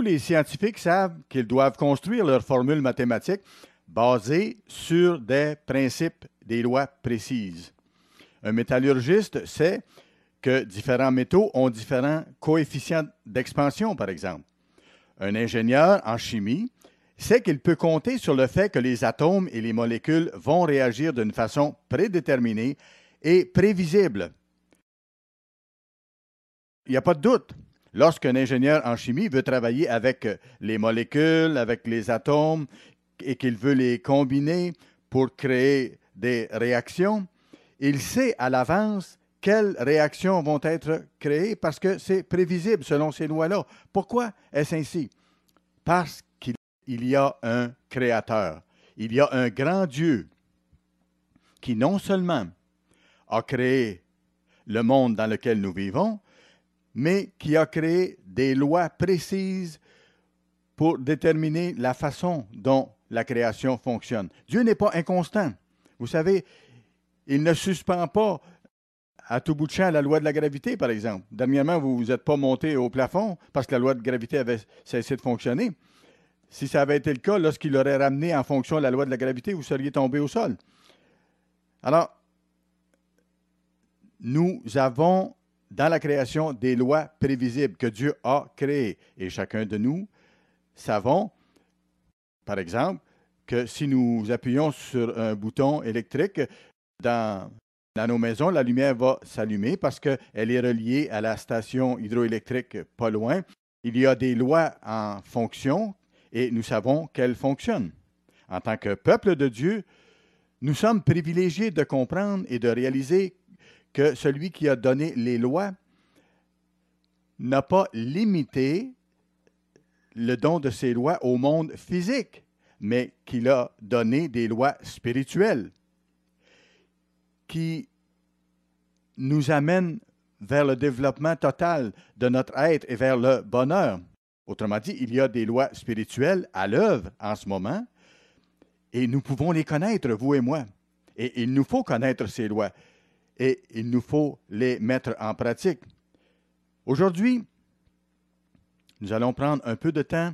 tous les scientifiques savent qu'ils doivent construire leurs formules mathématiques basées sur des principes, des lois précises. Un métallurgiste sait que différents métaux ont différents coefficients d'expansion, par exemple. Un ingénieur en chimie sait qu'il peut compter sur le fait que les atomes et les molécules vont réagir d'une façon prédéterminée et prévisible. Il n'y a pas de doute. Lorsqu'un ingénieur en chimie veut travailler avec les molécules, avec les atomes, et qu'il veut les combiner pour créer des réactions, il sait à l'avance quelles réactions vont être créées parce que c'est prévisible selon ces lois-là. Pourquoi est-ce ainsi? Parce qu'il y a un créateur. Il y a un grand Dieu qui non seulement a créé le monde dans lequel nous vivons, mais qui a créé des lois précises pour déterminer la façon dont la création fonctionne. Dieu n'est pas inconstant. Vous savez, il ne suspend pas à tout bout de champ la loi de la gravité, par exemple. Dernièrement, vous ne vous êtes pas monté au plafond parce que la loi de gravité avait cessé de fonctionner. Si ça avait été le cas, lorsqu'il aurait ramené en fonction la loi de la gravité, vous seriez tombé au sol. Alors, nous avons dans la création des lois prévisibles que Dieu a créées. Et chacun de nous savons, par exemple, que si nous appuyons sur un bouton électrique dans nos maisons, la lumière va s'allumer parce qu'elle est reliée à la station hydroélectrique pas loin. Il y a des lois en fonction et nous savons qu'elles fonctionnent. En tant que peuple de Dieu, nous sommes privilégiés de comprendre et de réaliser que celui qui a donné les lois n'a pas limité le don de ces lois au monde physique, mais qu'il a donné des lois spirituelles qui nous amènent vers le développement total de notre être et vers le bonheur. Autrement dit, il y a des lois spirituelles à l'œuvre en ce moment et nous pouvons les connaître, vous et moi. Et il nous faut connaître ces lois et il nous faut les mettre en pratique. Aujourd'hui, nous allons prendre un peu de temps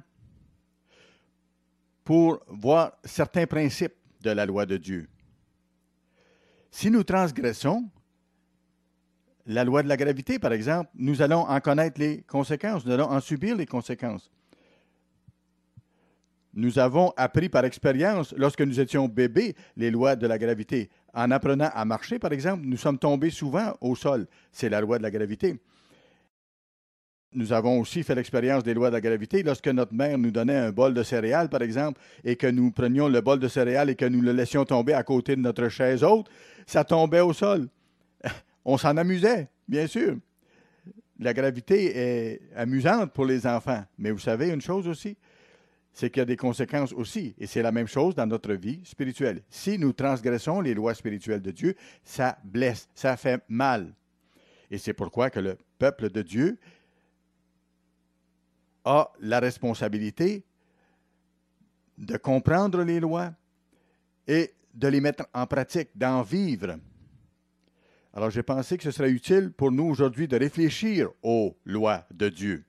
pour voir certains principes de la loi de Dieu. Si nous transgressons la loi de la gravité, par exemple, nous allons en connaître les conséquences, nous allons en subir les conséquences. Nous avons appris par expérience, lorsque nous étions bébés, les lois de la gravité. En apprenant à marcher, par exemple, nous sommes tombés souvent au sol. C'est la loi de la gravité. Nous avons aussi fait l'expérience des lois de la gravité lorsque notre mère nous donnait un bol de céréales, par exemple, et que nous prenions le bol de céréales et que nous le laissions tomber à côté de notre chaise haute, ça tombait au sol. On s'en amusait, bien sûr. La gravité est amusante pour les enfants. Mais vous savez une chose aussi, c'est qu'il y a des conséquences aussi. Et c'est la même chose dans notre vie spirituelle. Si nous transgressons les lois spirituelles de Dieu, ça blesse, ça fait mal. Et c'est pourquoi que le peuple de Dieu a la responsabilité de comprendre les lois et de les mettre en pratique, d'en vivre. Alors, j'ai pensé que ce serait utile pour nous aujourd'hui de réfléchir aux lois de Dieu.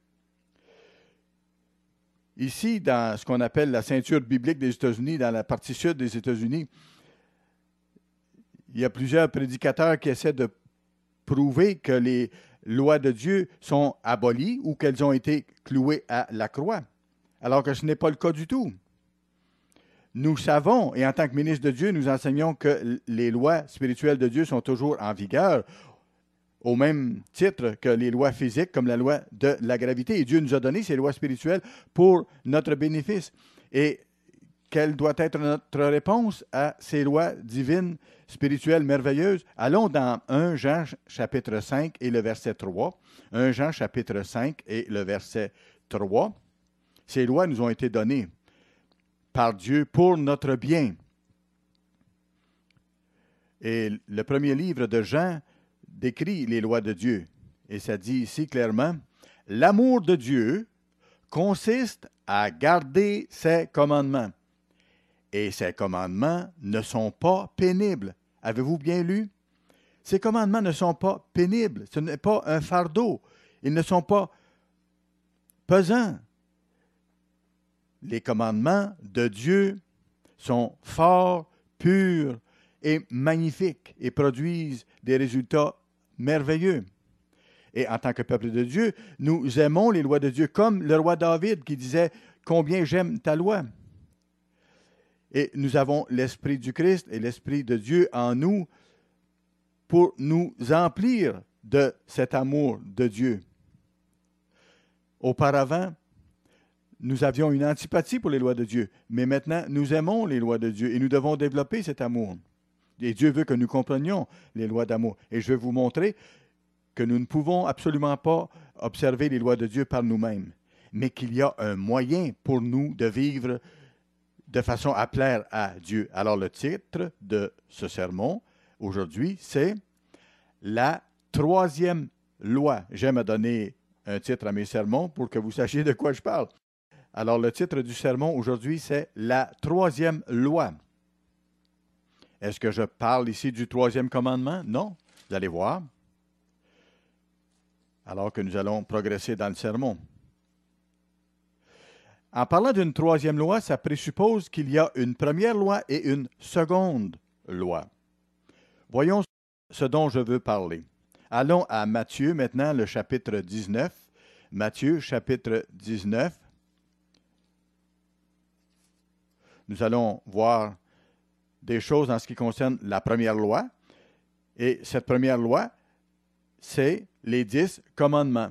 Ici, dans ce qu'on appelle la ceinture biblique des États-Unis, dans la partie sud des États-Unis, il y a plusieurs prédicateurs qui essaient de prouver que les lois de Dieu sont abolies ou qu'elles ont été clouées à la croix, alors que ce n'est pas le cas du tout. Nous savons, et en tant que ministre de Dieu, nous enseignons que les lois spirituelles de Dieu sont toujours en vigueur, au même titre que les lois physiques, comme la loi de la gravité. Et Dieu nous a donné ces lois spirituelles pour notre bénéfice. Et quelle doit être notre réponse à ces lois divines, spirituelles, merveilleuses? Allons dans 1 Jean chapitre 5 et le verset 3. 1 Jean chapitre 5 et le verset 3. Ces lois nous ont été données par Dieu pour notre bien. Et le premier livre de Jean décrit les lois de Dieu. Et ça dit ici clairement, « L'amour de Dieu consiste à garder ses commandements. Et ces commandements ne sont pas pénibles. » Avez-vous bien lu? Ces commandements ne sont pas pénibles. Ce n'est pas un fardeau. Ils ne sont pas pesants. les commandements de Dieu sont forts, purs et magnifiques et produisent des résultats merveilleux. Et en tant que peuple de Dieu, nous aimons les lois de Dieu, comme le roi David qui disait « Combien j'aime ta loi ». Et nous avons l'Esprit du Christ et l'Esprit de Dieu en nous pour nous emplir de cet amour de Dieu. Auparavant, nous avions une antipathie pour les lois de Dieu, mais maintenant, nous aimons les lois de Dieu et nous devons développer cet amour. Et Dieu veut que nous comprenions les lois d'amour. Et je vais vous montrer que nous ne pouvons absolument pas observer les lois de Dieu par nous-mêmes, mais qu'il y a un moyen pour nous de vivre de façon à plaire à Dieu. Alors, le titre de ce sermon, aujourd'hui, c'est « La troisième loi ». J'aime donner un titre à mes sermons pour que vous sachiez de quoi je parle. Alors, le titre du sermon aujourd'hui, c'est « La troisième loi ». Est-ce que je parle ici du troisième commandement? Non. Vous allez voir. Alors que nous allons progresser dans le sermon. En parlant d'une troisième loi, ça présuppose qu'il y a une première loi et une seconde loi. Voyons ce dont je veux parler. Allons à Matthieu maintenant, le chapitre 19. Matthieu, chapitre 19. Nous allons voir des choses en ce qui concerne la première loi. Et cette première loi, c'est les 10 commandements.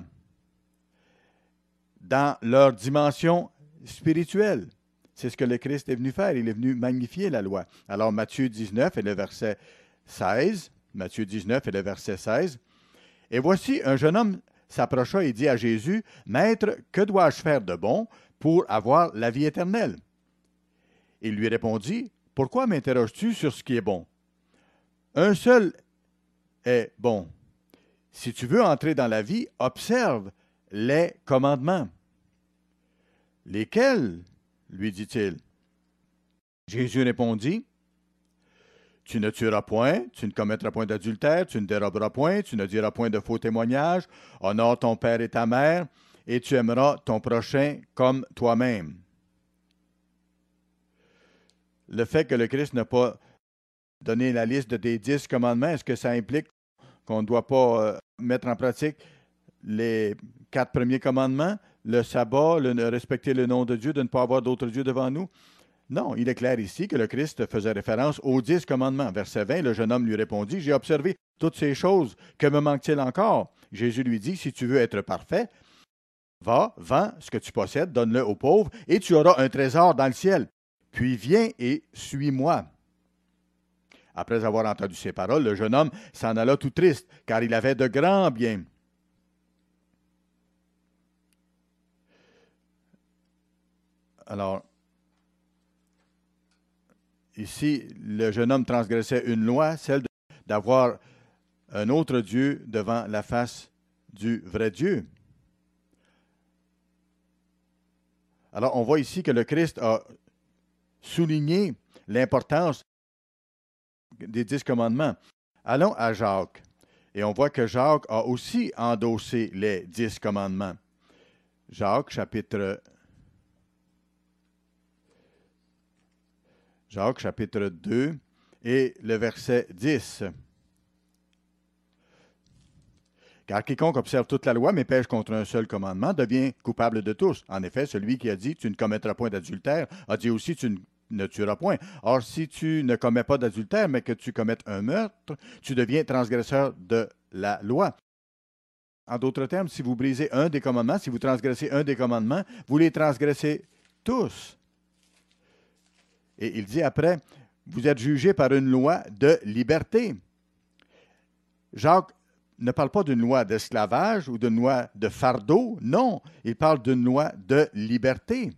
Dans leur dimension spirituelle. C'est ce que le Christ est venu faire. Il est venu magnifier la loi. Alors, Matthieu 19 et le verset 16. Matthieu 19 et le verset 16. Et voici, un jeune homme s'approcha et dit à Jésus, « Maître, que dois-je faire de bon pour avoir la vie éternelle? » Il lui répondit, « Pourquoi m'interroges-tu sur ce qui est bon? Un seul est bon. Si tu veux entrer dans la vie, observe les commandements. » « Lesquels? » lui dit-il. Jésus répondit, « Tu ne tueras point, tu ne commettras point d'adultère, tu ne déroberas point, tu ne diras point de faux témoignages, honore ton père et ta mère, et tu aimeras ton prochain comme toi-même. » Le fait que le Christ n'a pas donné la liste des 10 commandements, est-ce que ça implique qu'on ne doit pas mettre en pratique les 4 premiers commandements, le sabbat, respecter le nom de Dieu, de ne pas avoir d'autres dieux devant nous? Non, il est clair ici que le Christ faisait référence aux 10 commandements. Verset 20, le jeune homme lui répondit, « J'ai observé toutes ces choses, que me manque-t-il encore? » Jésus lui dit, « Si tu veux être parfait, va, vends ce que tu possèdes, donne-le aux pauvres, et tu auras un trésor dans le ciel. Puis viens et suis-moi. » Après avoir entendu ces paroles, le jeune homme s'en alla tout triste, car il avait de grands biens. Alors, ici, le jeune homme transgressait une loi, celle d'avoir un autre Dieu devant la face du vrai Dieu. Alors, on voit ici que le Christ a souligné l'importance des 10 commandements. Allons à Jacques. Et on voit que Jacques a aussi endossé les 10 commandements. Jacques, chapitre 2 et le verset 10. Car quiconque observe toute la loi mais pêche contre un seul commandement devient coupable de tous. En effet, celui qui a dit « Tu ne commettras point d'adultère » a dit aussi « Tu ne tueras point ». Or, si tu ne commets pas d'adultère mais que tu commettes un meurtre, tu deviens transgresseur de la loi. En d'autres termes, si vous brisez un des commandements, si vous transgressez un des commandements, vous les transgressez tous. Et il dit après, vous êtes jugés par une loi de liberté. Jacques ne parle pas d'une loi d'esclavage ou d'une loi de fardeau. Non, il parle d'une loi de liberté.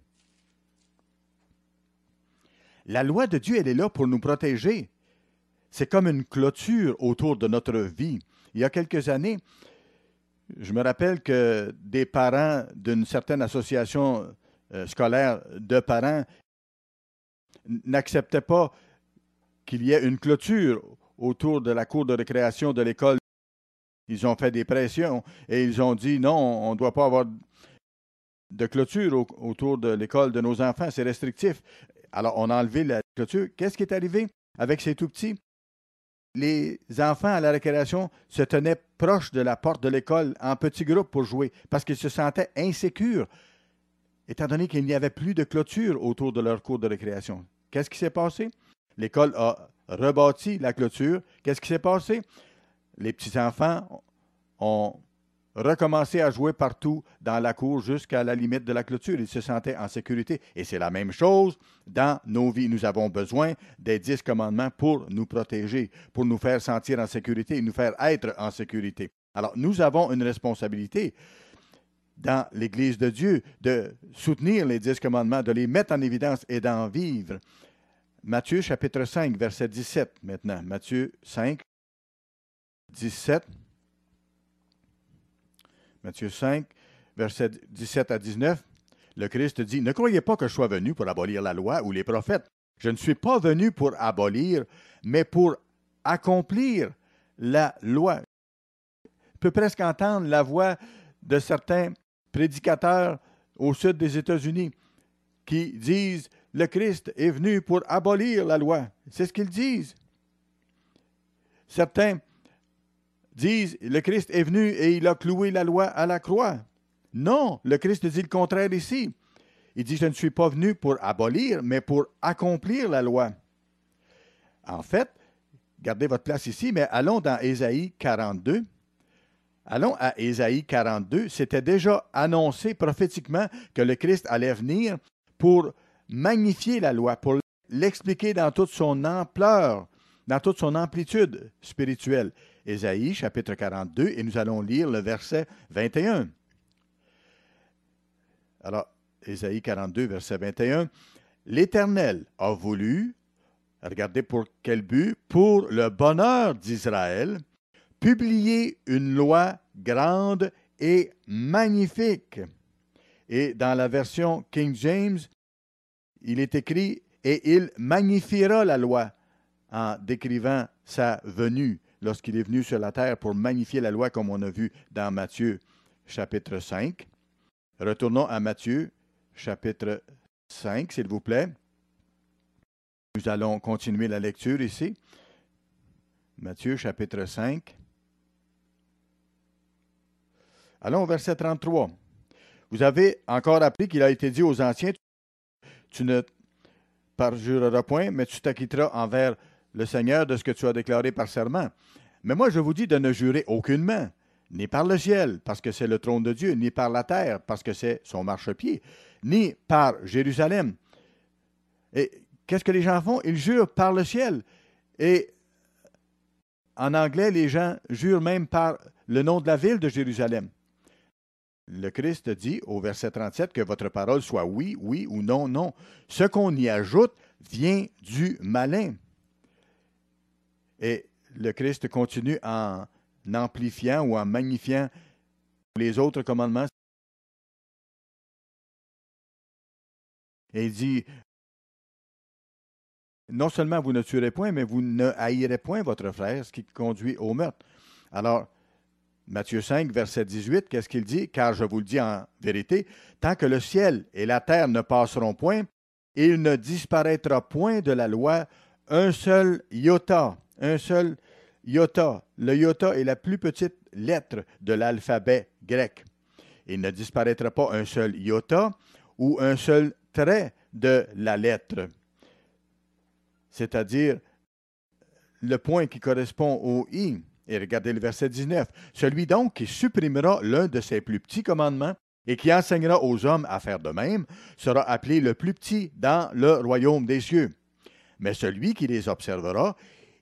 La loi de Dieu, elle est là pour nous protéger. C'est comme une clôture autour de notre vie. Il y a quelques années, je me rappelle que des parents d'une certaine association scolaire de parents n'acceptaient pas qu'il y ait une clôture autour de la cour de récréation de l'école. Ils ont fait des pressions et ils ont dit non, on ne doit pas avoir de clôture autour de l'école de nos enfants. C'est restrictif. Alors, on a enlevé la clôture. Qu'est-ce qui est arrivé avec ces tout-petits? Les enfants à la récréation se tenaient proches de la porte de l'école en petits groupes pour jouer parce qu'ils se sentaient insécures, étant donné qu'il n'y avait plus de clôture autour de leur cour de récréation. Qu'est-ce qui s'est passé? L'école a rebâti la clôture. Qu'est-ce qui s'est passé? Les petits-enfants ont recommencé à jouer partout dans la cour jusqu'à la limite de la clôture. Ils se sentaient en sécurité. Et c'est la même chose dans nos vies. Nous avons besoin des 10 commandements pour nous protéger, pour nous faire sentir en sécurité et nous faire être en sécurité. Alors, nous avons une responsabilité dans l'Église de Dieu de soutenir les 10 commandements, de les mettre en évidence et d'en vivre. Matthieu chapitre 5, verset 17 maintenant. Matthieu 5, 17. Matthieu 5, versets 17 à 19. Le Christ dit, « Ne croyez pas que je sois venu pour abolir la loi ou les prophètes. Je ne suis pas venu pour abolir, mais pour accomplir la loi. » On peut presque entendre la voix de certains prédicateurs au sud des États-Unis qui disent « Le Christ est venu pour abolir la loi. » C'est ce qu'ils disent. Certains disent « Le Christ est venu et il a cloué la loi à la croix. » Non, le Christ dit le contraire ici. Il dit « Je ne suis pas venu pour abolir, mais pour accomplir la loi. » En fait, gardez votre place ici, mais allons dans Ésaïe 42. Allons à Ésaïe 42. C'était déjà annoncé prophétiquement que le Christ allait venir pour magnifier la loi, pour l'expliquer dans toute son ampleur, dans toute son amplitude spirituelle. Ésaïe, chapitre 42, et nous allons lire le verset 21. Alors, Ésaïe 42, verset 21. « L'Éternel a voulu, regardez pour quel but, pour le bonheur d'Israël, publier une loi grande et magnifique. » Et dans la version King James, il est écrit « Et il magnifiera la loi » en décrivant sa venue lorsqu'il est venu sur la terre pour magnifier la loi comme on a vu dans Matthieu chapitre 5. Retournons à Matthieu chapitre 5, s'il vous plaît. Nous allons continuer la lecture ici. Matthieu chapitre 5. Allons au verset 33. Vous avez encore appris qu'il a été dit aux anciens, tu ne parjureras point, mais tu t'acquitteras envers le Seigneur de ce que tu as déclaré par serment. Mais moi, je vous dis de ne jurer aucunement, ni par le ciel, parce que c'est le trône de Dieu, ni par la terre, parce que c'est son marchepied, ni par Jérusalem. Et qu'est-ce que les gens font? Ils jurent par le ciel. Et en anglais, les gens jurent même par le nom de la ville de Jérusalem. Le Christ dit au verset 37 que votre parole soit oui, oui ou non, non. Ce qu'on y ajoute vient du malin. Et le Christ continue en amplifiant ou en magnifiant les autres commandements. Et il dit, non seulement vous ne tuerez point, mais vous ne haïrez point votre frère, ce qui conduit au meurtre. Alors, Matthieu 5, verset 18, qu'est-ce qu'il dit? Car je vous le dis en vérité, tant que le ciel et la terre ne passeront point, il ne disparaîtra point de la loi un seul iota. Un seul iota. Le iota est la plus petite lettre de l'alphabet grec. Il ne disparaîtra pas un seul iota ou un seul trait de la lettre. C'est-à-dire le point qui correspond au i. Et regardez le verset 19. Celui donc qui supprimera l'un de ses plus petits commandements et qui enseignera aux hommes à faire de même sera appelé le plus petit dans le royaume des cieux. Mais celui qui les observera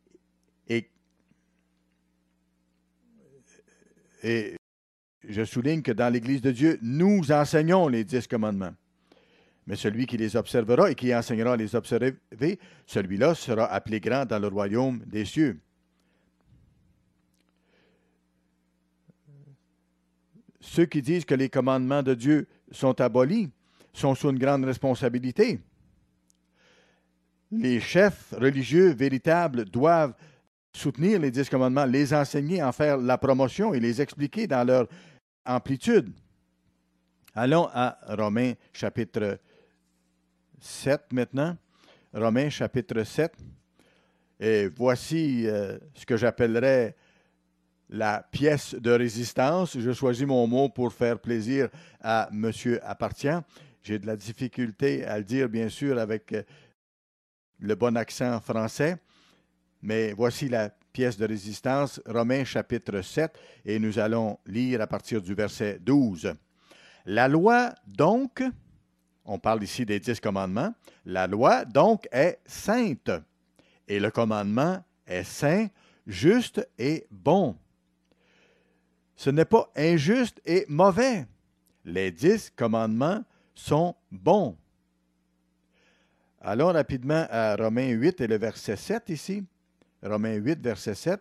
et je souligne que dans l'Église de Dieu, nous enseignons les 10 commandements. Mais celui qui les observera et qui enseignera à les observer, celui-là sera appelé grand dans le royaume des cieux. Ceux qui disent que les commandements de Dieu sont abolis sont sous une grande responsabilité. Les chefs religieux véritables doivent soutenir les 10 commandements, les enseigner, en faire la promotion et les expliquer dans leur amplitude. Allons à Romains chapitre 7 maintenant. Romains chapitre 7. Et voici ce que j'appellerais la pièce de résistance. Je choisis mon mot pour faire plaisir à M. Appartient. J'ai de la difficulté à le dire, bien sûr, avec le bon accent français. Mais voici la pièce de résistance, Romains chapitre 7, et nous allons lire à partir du verset 12. La loi, donc, on parle ici des 10 commandements, la loi, donc, est sainte, et le commandement est saint, juste et bon. Ce n'est pas injuste et mauvais. Les 10 commandements sont bons. Allons rapidement à Romains 8 et le verset 7 ici. Romains 8, verset 7.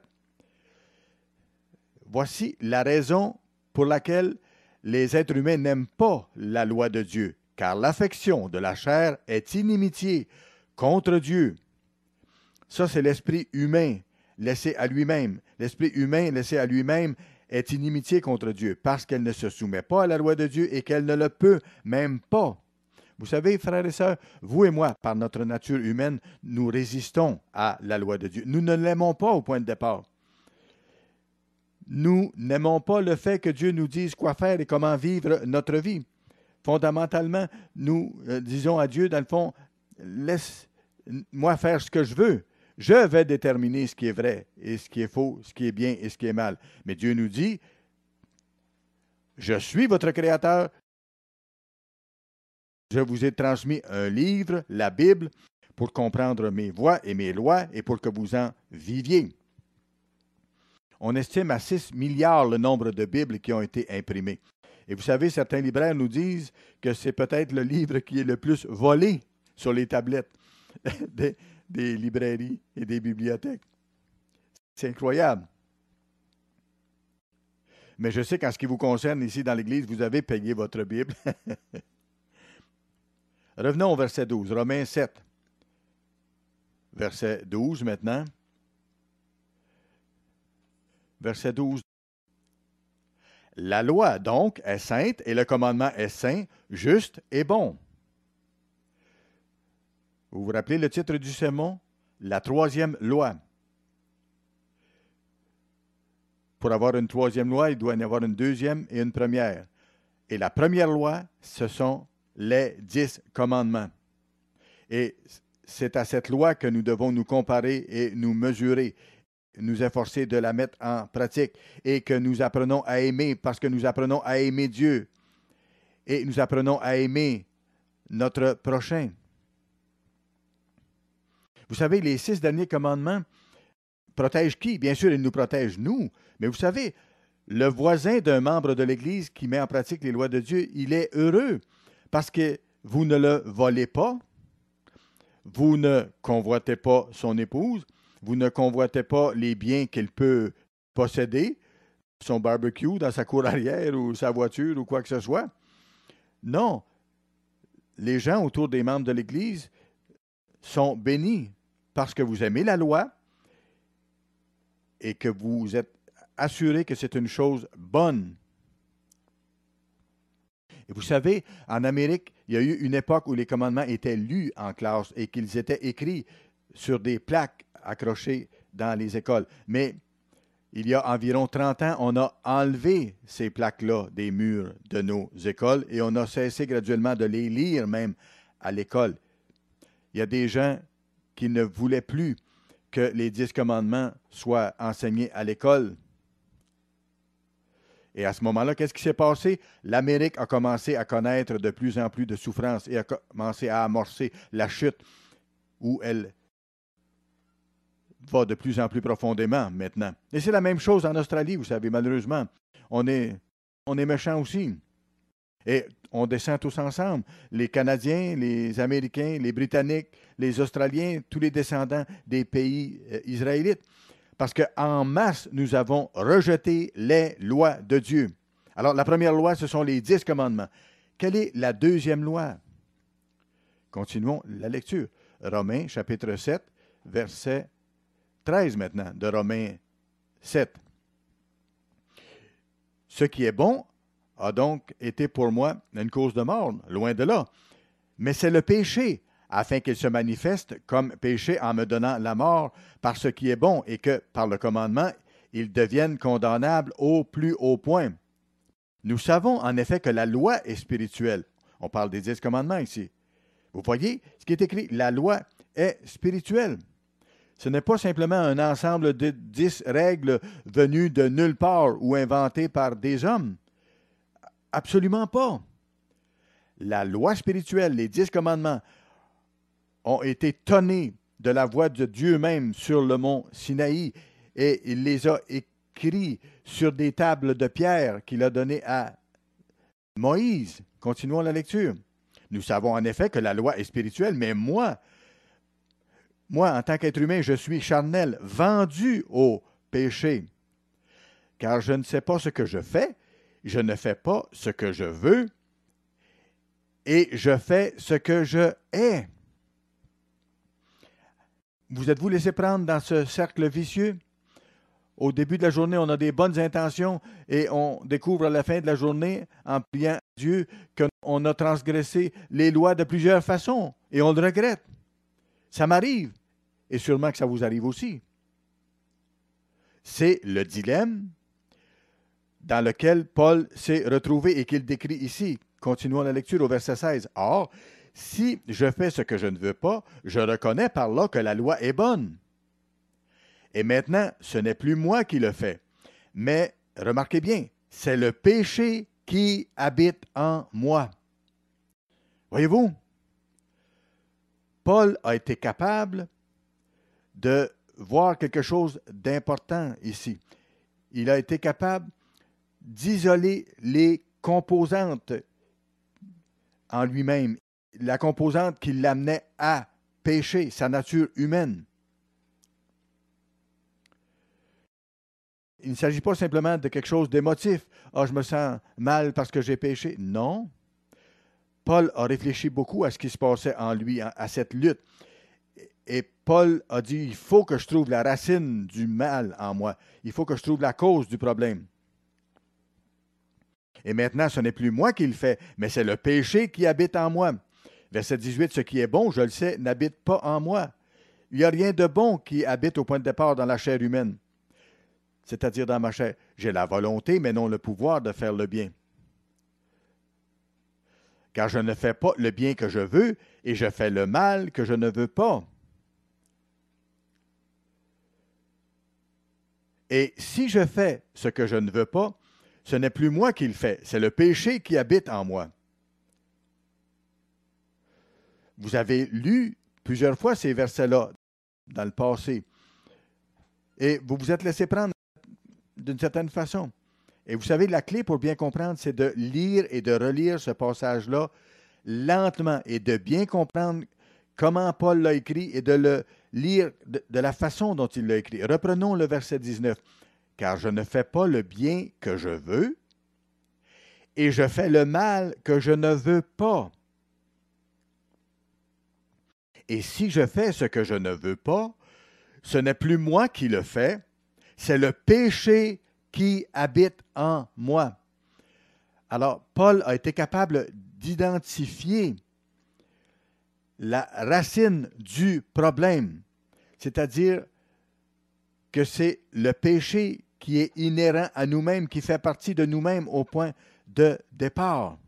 Voici la raison pour laquelle les êtres humains n'aiment pas la loi de Dieu, car l'affection de la chair est inimitié contre Dieu. Ça, c'est l'esprit humain laissé à lui-même. L'esprit humain laissé à lui-même est inimitié contre Dieu, parce qu'elle ne se soumet pas à la loi de Dieu et qu'elle ne le peut même pas. Vous savez, frères et sœurs, vous et moi, par notre nature humaine, nous résistons à la loi de Dieu. Nous ne l'aimons pas au point de départ. Nous n'aimons pas le fait que Dieu nous dise quoi faire et comment vivre notre vie. Fondamentalement, nous disons à Dieu, dans le fond, laisse-moi faire ce que je veux. Je vais déterminer ce qui est vrai et ce qui est faux, ce qui est bien et ce qui est mal. Mais Dieu nous dit, je suis votre Créateur. Je vous ai transmis un livre, la Bible, pour comprendre mes voies et mes lois et pour que vous en viviez. On estime à 6 milliards le nombre de Bibles qui ont été imprimées. Et vous savez, certains libraires nous disent que c'est peut-être le livre qui est le plus volé sur les tablettes des librairies et des bibliothèques. C'est incroyable. Mais je sais qu'en ce qui vous concerne ici dans l'Église, vous avez payé votre Bible. Revenons au verset 12, Romains 7. Verset 12 maintenant. Verset 12. La loi, donc, est sainte et le commandement est saint, juste et bon. Vous vous rappelez le titre du sermon? La troisième loi. Pour avoir une troisième loi, il doit y en avoir une deuxième et une première. Et la première loi, ce sont les 10 commandements. Et c'est à cette loi que nous devons nous comparer et nous mesurer, nous efforcer de la mettre en pratique et que nous apprenons à aimer parce que nous apprenons à aimer Dieu et nous apprenons à aimer notre prochain. Vous savez, les 6 derniers commandements protègent qui? Bien sûr, ils nous protègent nous, mais vous savez, le voisin d'un membre de l'Église qui met en pratique les lois de Dieu, il est heureux parce que vous ne le volez pas, vous ne convoitez pas son épouse, vous ne convoitez pas les biens qu'il peut posséder, son barbecue dans sa cour arrière ou sa voiture ou quoi que ce soit. Non, les gens autour des membres de l'Église sont bénis parce que vous aimez la loi et que vous êtes assurés que c'est une chose bonne. Et vous savez, en Amérique, il y a eu une époque où les commandements étaient lus en classe et qu'ils étaient écrits sur des plaques accrochées dans les écoles. Mais il y a environ 30 ans, on a enlevé ces plaques-là des murs de nos écoles et on a cessé graduellement de les lire même à l'école. Il y a des gens qui ne voulaient plus que les 10 commandements soient enseignés à l'école. Et à ce moment-là, qu'est-ce qui s'est passé? L'Amérique a commencé à connaître de plus en plus de souffrances et a commencé à amorcer la chute où elle va de plus en plus profondément maintenant. Et c'est la même chose en Australie, vous savez, malheureusement. On est méchants aussi. Et on descend tous ensemble. Les Canadiens, les Américains, les Britanniques, les Australiens, tous les descendants des pays israélites. Parce qu'en masse, nous avons rejeté les lois de Dieu. Alors, la première loi, ce sont les 10 commandements. Quelle est la deuxième loi? Continuons la lecture. Romains, chapitre 7, verset 13 maintenant, de Romains 7. Ce qui est bon a donc été pour moi une cause de mort, loin de là. Mais c'est le péché, afin qu'il se manifeste comme péché en me donnant la mort par ce qui est bon, et que, par le commandement, il devienne condamnable au plus haut point. Nous savons en effet que la loi est spirituelle. On parle des 10 commandements ici. Vous voyez ce qui est écrit, la loi est spirituelle. Ce n'est pas simplement un ensemble de 10 règles venues de nulle part ou inventées par des hommes. Absolument pas. La loi spirituelle, les 10 commandements, ont été tonnés de la voix de Dieu même sur le mont Sinaï, et il les a écrits sur des tables de pierre qu'il a données à Moïse. Continuons la lecture. Nous savons en effet que la loi est spirituelle, mais moi, en tant qu'être humain, je suis charnel, vendu au péché. Car je ne sais pas ce que je fais, je ne fais pas ce que je veux, et je fais ce que je hais. Vous êtes-vous laissé prendre dans ce cercle vicieux? Au début de la journée, on a des bonnes intentions et on découvre à la fin de la journée, en priant à Dieu, qu'on a transgressé les lois de plusieurs façons et on le regrette. Ça m'arrive et sûrement que ça vous arrive aussi. C'est le dilemme dans lequel Paul s'est retrouvé et qu'il décrit ici. Continuons la lecture au verset 16. « Or, si je fais ce que je ne veux pas, je reconnais par là que la loi est bonne. Et maintenant, ce n'est plus moi qui le fais. Mais, remarquez bien, c'est le péché qui habite en moi. » Voyez-vous, Paul a été capable de voir quelque chose d'important ici. Il a été capable d'isoler les composantes en lui-même, la composante qui l'amenait à pécher, sa nature humaine. Il ne s'agit pas simplement de quelque chose d'émotif. « Ah, je me sens mal parce que j'ai péché. » Non. Paul a réfléchi beaucoup à ce qui se passait en lui, à cette lutte. Et Paul a dit, il faut que je trouve la racine du mal en moi. Il faut que je trouve la cause du problème. Et maintenant, ce n'est plus moi qui le fais, mais c'est le péché qui habite en moi. Verset 18, ce qui est bon, je le sais, n'habite pas en moi. Il n'y a rien de bon qui habite au point de départ dans la chair humaine, c'est-à-dire dans ma chair. J'ai la volonté, mais non le pouvoir de faire le bien. Car je ne fais pas le bien que je veux, et je fais le mal que je ne veux pas. Et si je fais ce que je ne veux pas, ce n'est plus moi qui le fais, c'est le péché qui habite en moi. Vous avez lu plusieurs fois ces versets-là dans le passé. Et vous vous êtes laissé prendre d'une certaine façon. Et vous savez, la clé pour bien comprendre, c'est de lire et de relire ce passage-là lentement et de bien comprendre comment Paul l'a écrit et de le lire de la façon dont il l'a écrit. Reprenons le verset 19. « Car je ne fais pas le bien que je veux, et je fais le mal que je ne veux pas. Et si je fais ce que je ne veux pas, ce n'est plus moi qui le fais, c'est le péché qui habite en moi. » Alors, Paul a été capable d'identifier la racine du problème, c'est-à-dire que c'est le péché qui est inhérent à nous-mêmes, qui fait partie de nous-mêmes au point de départ.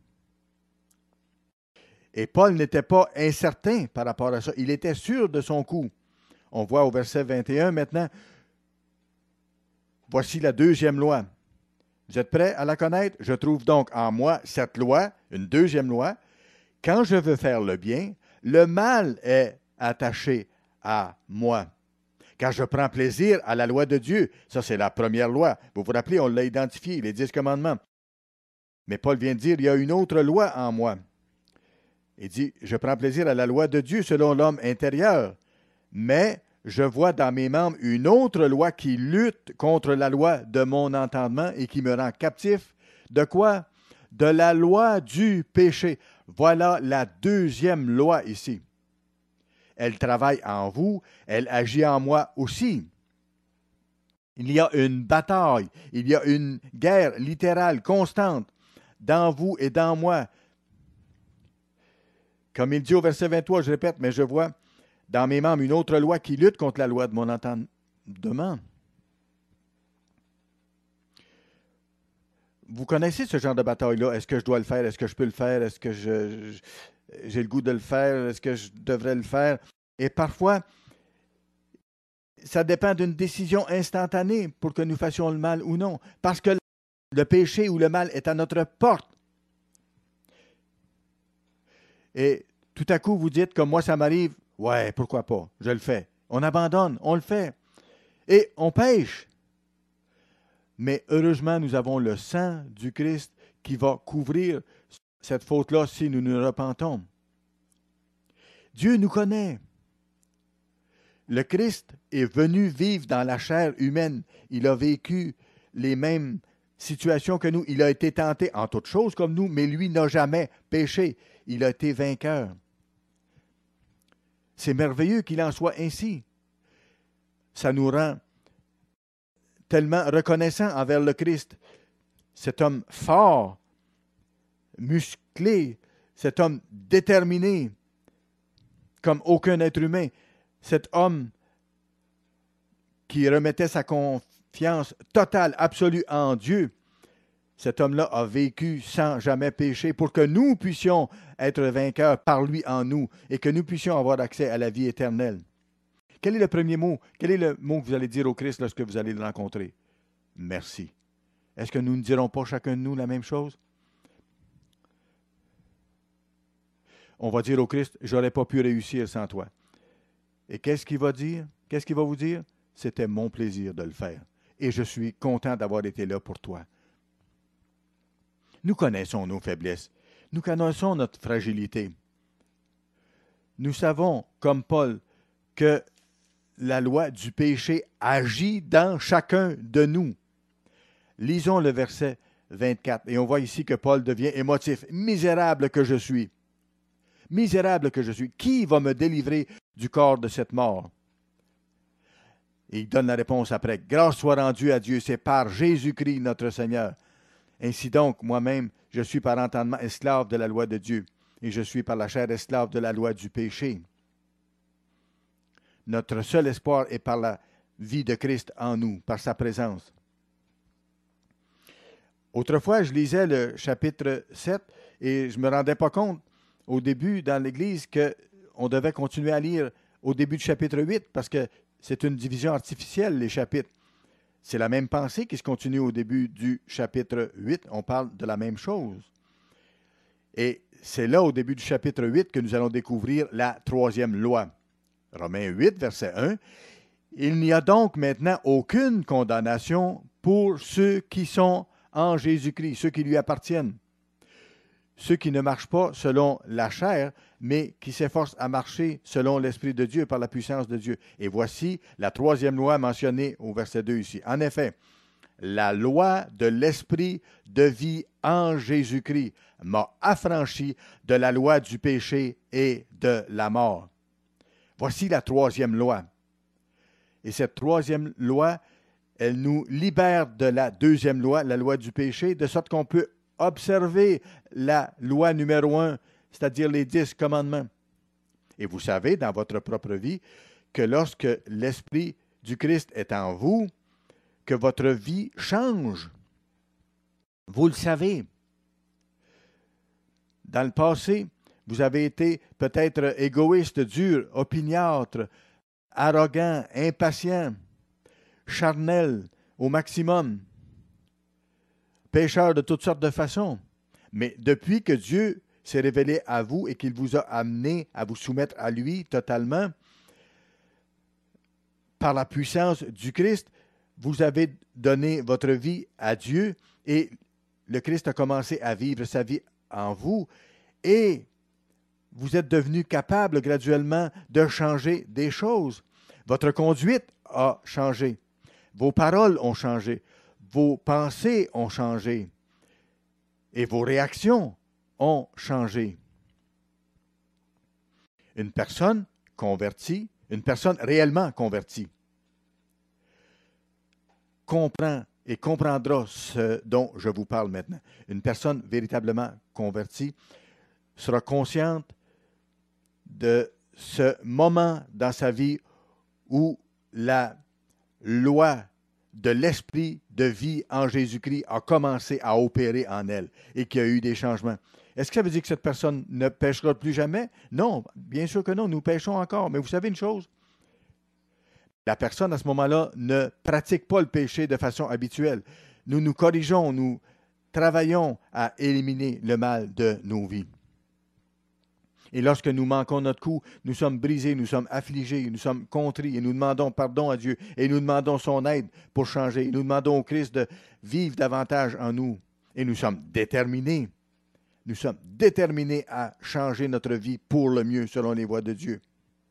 Et Paul n'était pas incertain par rapport à ça. Il était sûr de son coup. On voit au verset 21 maintenant, voici la deuxième loi. Vous êtes prêts à la connaître? Je trouve donc en moi cette loi, une deuxième loi. Quand je veux faire le bien, le mal est attaché à moi. Car je prends plaisir à la loi de Dieu. Ça, c'est la première loi. Vous vous rappelez, on l'a identifié, les 10 commandements. Mais Paul vient de dire, il y a une autre loi en moi. Il dit, je prends plaisir à la loi de Dieu selon l'homme intérieur. Mais je vois dans mes membres une autre loi qui lutte contre la loi de mon entendement et qui me rend captif. De quoi? De la loi du péché. Voilà la deuxième loi ici. Elle travaille en vous, elle agit en moi aussi. Il y a une bataille, il y a une guerre littérale constante dans vous et dans moi. Comme il dit au verset 23, je répète, mais je vois dans mes membres une autre loi qui lutte contre la loi de mon entendement. Vous connaissez ce genre de bataille-là? Est-ce que je dois le faire? Est-ce que je peux le faire? Est-ce que j'ai le goût de le faire? Est-ce que je devrais le faire? Et parfois, ça dépend d'une décision instantanée pour que nous fassions le mal ou non. Parce que le péché ou le mal est à notre porte. Et tout à coup, vous dites, comme moi, ça m'arrive, ouais, pourquoi pas? Je le fais. On abandonne, on le fait. Et on pêche. Mais heureusement, nous avons le sang du Christ qui va couvrir cette faute-là si nous nous repentons. Dieu nous connaît. Le Christ est venu vivre dans la chair humaine. Il a vécu les mêmes situations que nous. Il a été tenté en toutes choses comme nous, mais lui n'a jamais péché. Il a été vainqueur. C'est merveilleux qu'il en soit ainsi. Ça nous rend tellement reconnaissant envers le Christ. Cet homme fort, musclé, cet homme déterminé, comme aucun être humain, cet homme qui remettait sa confiance totale, absolue en Dieu, cet homme-là a vécu sans jamais pécher pour que nous puissions être vainqueurs par lui en nous et que nous puissions avoir accès à la vie éternelle. Quel est le premier mot? Quel est le mot que vous allez dire au Christ lorsque vous allez le rencontrer? Merci. Est-ce que nous ne dirons pas chacun de nous la même chose? On va dire au Christ, « J'aurais pas pu réussir sans toi. » Et qu'est-ce qu'il va dire? Qu'est-ce qu'il va vous dire? C'était mon plaisir de le faire. Et je suis content d'avoir été là pour toi. Nous connaissons nos faiblesses. Nous connaissons notre fragilité. Nous savons, comme Paul, que la loi du péché agit dans chacun de nous. Lisons le verset 24 et on voit ici que Paul devient émotif. « Misérable que je suis! Misérable que je suis! Qui va me délivrer du corps de cette mort? » Et il donne la réponse après. « Grâce soit rendue à Dieu, c'est par Jésus-Christ notre Seigneur. Ainsi donc, moi-même, je suis par entendement esclave de la loi de Dieu, et je suis par la chair esclave de la loi du péché. » Notre seul espoir est par la vie de Christ en nous, par sa présence. Autrefois, je lisais le chapitre 7 et je ne me rendais pas compte au début dans l'Église qu'on devait continuer à lire au début du chapitre 8 parce que c'est une division artificielle, les chapitres. C'est la même pensée qui se continue au début du chapitre 8. On parle de la même chose. Et c'est là, au début du chapitre 8, que nous allons découvrir la troisième loi. Romains 8, verset 1. « Il n'y a donc maintenant aucune condamnation pour ceux qui sont en Jésus-Christ, ceux qui lui appartiennent. Ceux qui ne marchent pas selon la chair, mais qui s'efforcent à marcher selon l'Esprit de Dieu, par la puissance de Dieu. » Et voici la troisième loi mentionnée au verset 2 ici. En effet, la loi de l'Esprit de vie en Jésus-Christ m'a affranchi de la loi du péché et de la mort. Voici la troisième loi. Et cette troisième loi, elle nous libère de la deuxième loi, la loi du péché, de sorte qu'on peut observer la loi numéro 1, c'est-à-dire les 10 commandements. Et vous savez, dans votre propre vie, que lorsque l'Esprit du Christ est en vous, que votre vie change. Vous le savez. Dans le passé, vous avez été peut-être égoïste, dur, opiniâtre, arrogant, impatient, charnel au maximum, pécheur de toutes sortes de façons. Mais depuis que Dieu s'est révélé à vous et qu'il vous a amené à vous soumettre à lui totalement, par la puissance du Christ, vous avez donné votre vie à Dieu et le Christ a commencé à vivre sa vie en vous et vous êtes devenu capable graduellement de changer des choses. Votre conduite a changé. Vos paroles ont changé. Vos pensées ont changé. Et vos réactions ont changé. Une personne convertie, une personne réellement convertie, comprend et comprendra ce dont je vous parle maintenant. Une personne véritablement convertie sera consciente de ce moment dans sa vie où la loi de l'esprit de vie en Jésus-Christ a commencé à opérer en elle et qu'il y a eu des changements. Est-ce que ça veut dire que cette personne ne péchera plus jamais? Non, bien sûr que non, nous péchons encore. Mais vous savez une chose? La personne à ce moment-là ne pratique pas le péché de façon habituelle. Nous nous corrigeons, nous travaillons à éliminer le mal de nos vies. Et lorsque nous manquons notre coup, nous sommes brisés, nous sommes affligés, nous sommes contris et nous demandons pardon à Dieu et nous demandons son aide pour changer. Et nous demandons au Christ de vivre davantage en nous. Et nous sommes déterminés. Nous sommes déterminés à changer notre vie pour le mieux selon les voies de Dieu.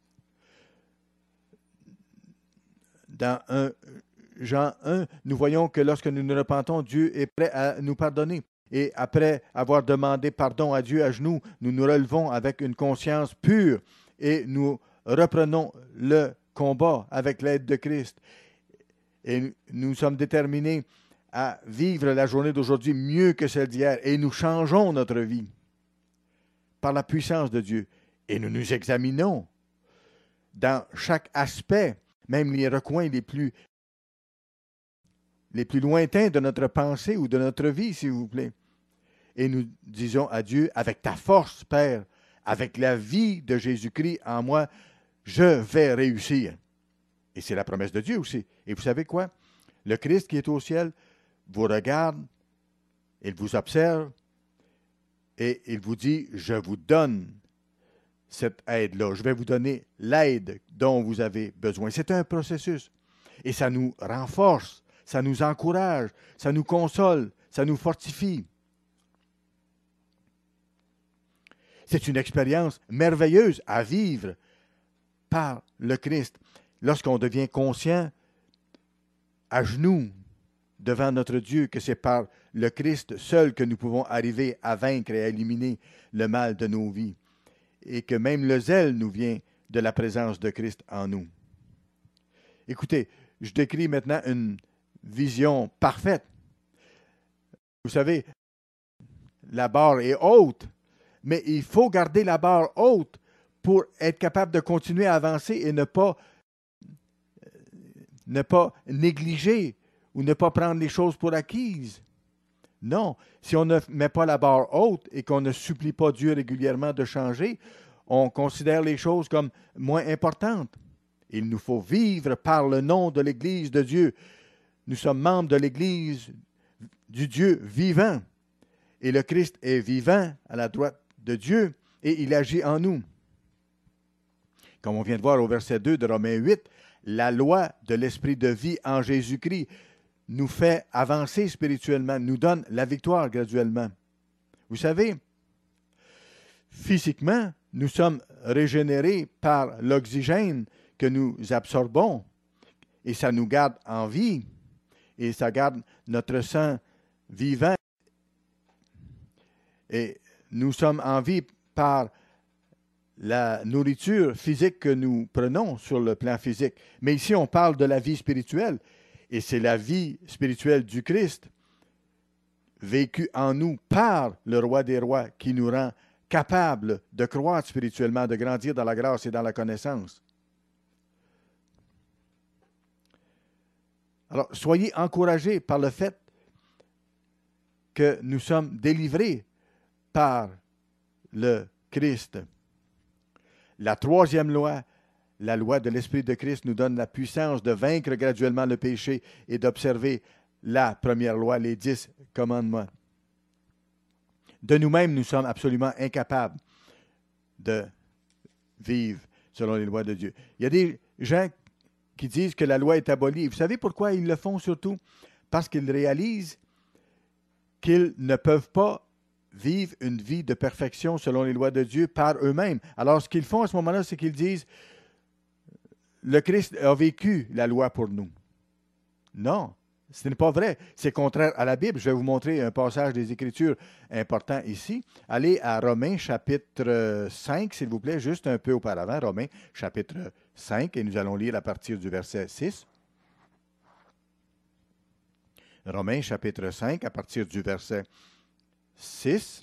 Dans Jean 1, nous voyons que lorsque nous nous repentons, Dieu est prêt à nous pardonner. Et après avoir demandé pardon à Dieu à genoux, nous nous relevons avec une conscience pure et nous reprenons le combat avec l'aide de Christ. Et nous sommes déterminés à vivre la journée d'aujourd'hui mieux que celle d'hier. Et nous changeons notre vie par la puissance de Dieu. Et nous nous examinons dans chaque aspect, même les recoins les plus lointains de notre pensée ou de notre vie, s'il vous plaît. Et nous disons à Dieu, avec ta force, Père, avec la vie de Jésus-Christ en moi, je vais réussir. Et c'est la promesse de Dieu aussi. Et vous savez quoi? Le Christ qui est au ciel vous regarde, il vous observe et il vous dit, je vous donne cette aide-là. Je vais vous donner l'aide dont vous avez besoin. C'est un processus. Et ça nous renforce, ça nous encourage, ça nous console, ça nous fortifie. C'est une expérience merveilleuse à vivre par le Christ. Lorsqu'on devient conscient, à genoux, devant notre Dieu, que c'est par le Christ seul que nous pouvons arriver à vaincre et à éliminer le mal de nos vies. Et que même le zèle nous vient de la présence de Christ en nous. Écoutez, je décris maintenant une vision parfaite. Vous savez, la barre est haute, mais il faut garder la barre haute pour être capable de continuer à avancer et ne pas négliger ou ne pas prendre les choses pour acquises. Non, si on ne met pas la barre haute et qu'on ne supplie pas Dieu régulièrement de changer, on considère les choses comme moins importantes. Il nous faut vivre par le nom de l'Église de Dieu. Nous sommes membres de l'Église du Dieu vivant. Et le Christ est vivant à la droite de Dieu et il agit en nous. Comme on vient de voir au verset 2 de Romains 8, la loi de l'esprit de vie en Jésus-Christ nous fait avancer spirituellement, nous donne la victoire graduellement. Vous savez, physiquement, nous sommes régénérés par l'oxygène que nous absorbons et ça nous garde en vie et ça garde notre sang vivant. Et nous sommes en vie par la nourriture physique que nous prenons sur le plan physique. Mais ici, on parle de la vie spirituelle. Et c'est la vie spirituelle du Christ, vécue en nous par le Roi des rois, qui nous rend capables de croître spirituellement, de grandir dans la grâce et dans la connaissance. Alors, soyez encouragés par le fait que nous sommes délivrés par le Christ. La troisième loi, la loi de l'Esprit de Christ, nous donne la puissance de vaincre graduellement le péché et d'observer la première loi, les 10 commandements. De nous-mêmes, nous sommes absolument incapables de vivre selon les lois de Dieu. Il y a des gens qui disent que la loi est abolie. Vous savez pourquoi ils le font surtout? Parce qu'ils réalisent qu'ils ne peuvent pas vivent une vie de perfection selon les lois de Dieu par eux-mêmes. Alors, ce qu'ils font à ce moment-là, c'est qu'ils disent, le Christ a vécu la loi pour nous. Non, ce n'est pas vrai. C'est contraire à la Bible. Je vais vous montrer un passage des Écritures important ici. Allez à Romains chapitre 5, s'il vous plaît, juste un peu auparavant. Romains chapitre 5, et nous allons lire à partir du verset 6. Romains chapitre 5, à partir du verset 6.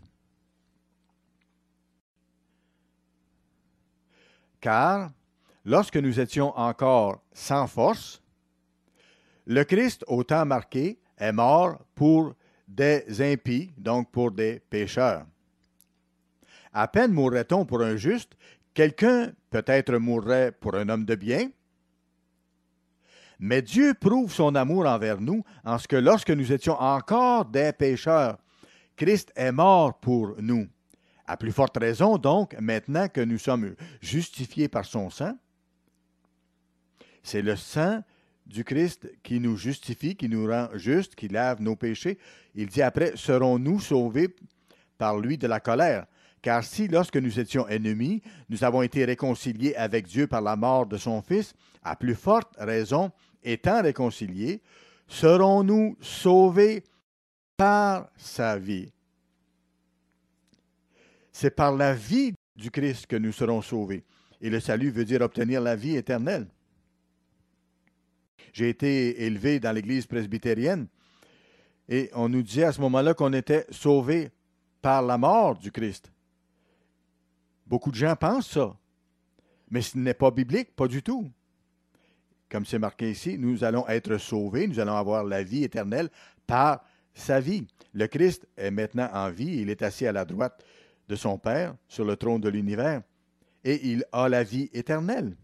Car, lorsque nous étions encore sans force, le Christ, au temps marqué, est mort pour des impies, donc pour des pécheurs. À peine mourrait-on pour un juste, quelqu'un peut-être mourrait pour un homme de bien, mais Dieu prouve son amour envers nous en ce que lorsque nous étions encore des pécheurs, Christ est mort pour nous. À plus forte raison, donc, maintenant que nous sommes justifiés par son sang, c'est le sang du Christ qui nous justifie, qui nous rend justes, qui lave nos péchés. Il dit après, serons-nous sauvés par lui de la colère? Car si, lorsque nous étions ennemis, nous avons été réconciliés avec Dieu par la mort de son Fils, à plus forte raison, étant réconciliés, serons-nous sauvés par sa vie. C'est par la vie du Christ que nous serons sauvés. Et le salut veut dire obtenir la vie éternelle. J'ai été élevé dans l'Église presbytérienne et on nous disait à ce moment-là qu'on était sauvés par la mort du Christ. Beaucoup de gens pensent ça, mais ce n'est pas biblique, pas du tout. Comme c'est marqué ici, nous allons être sauvés, nous allons avoir la vie éternelle par sa vie. Le Christ est maintenant en vie, il est assis à la droite de son Père sur le trône de l'univers et il a la vie éternelle.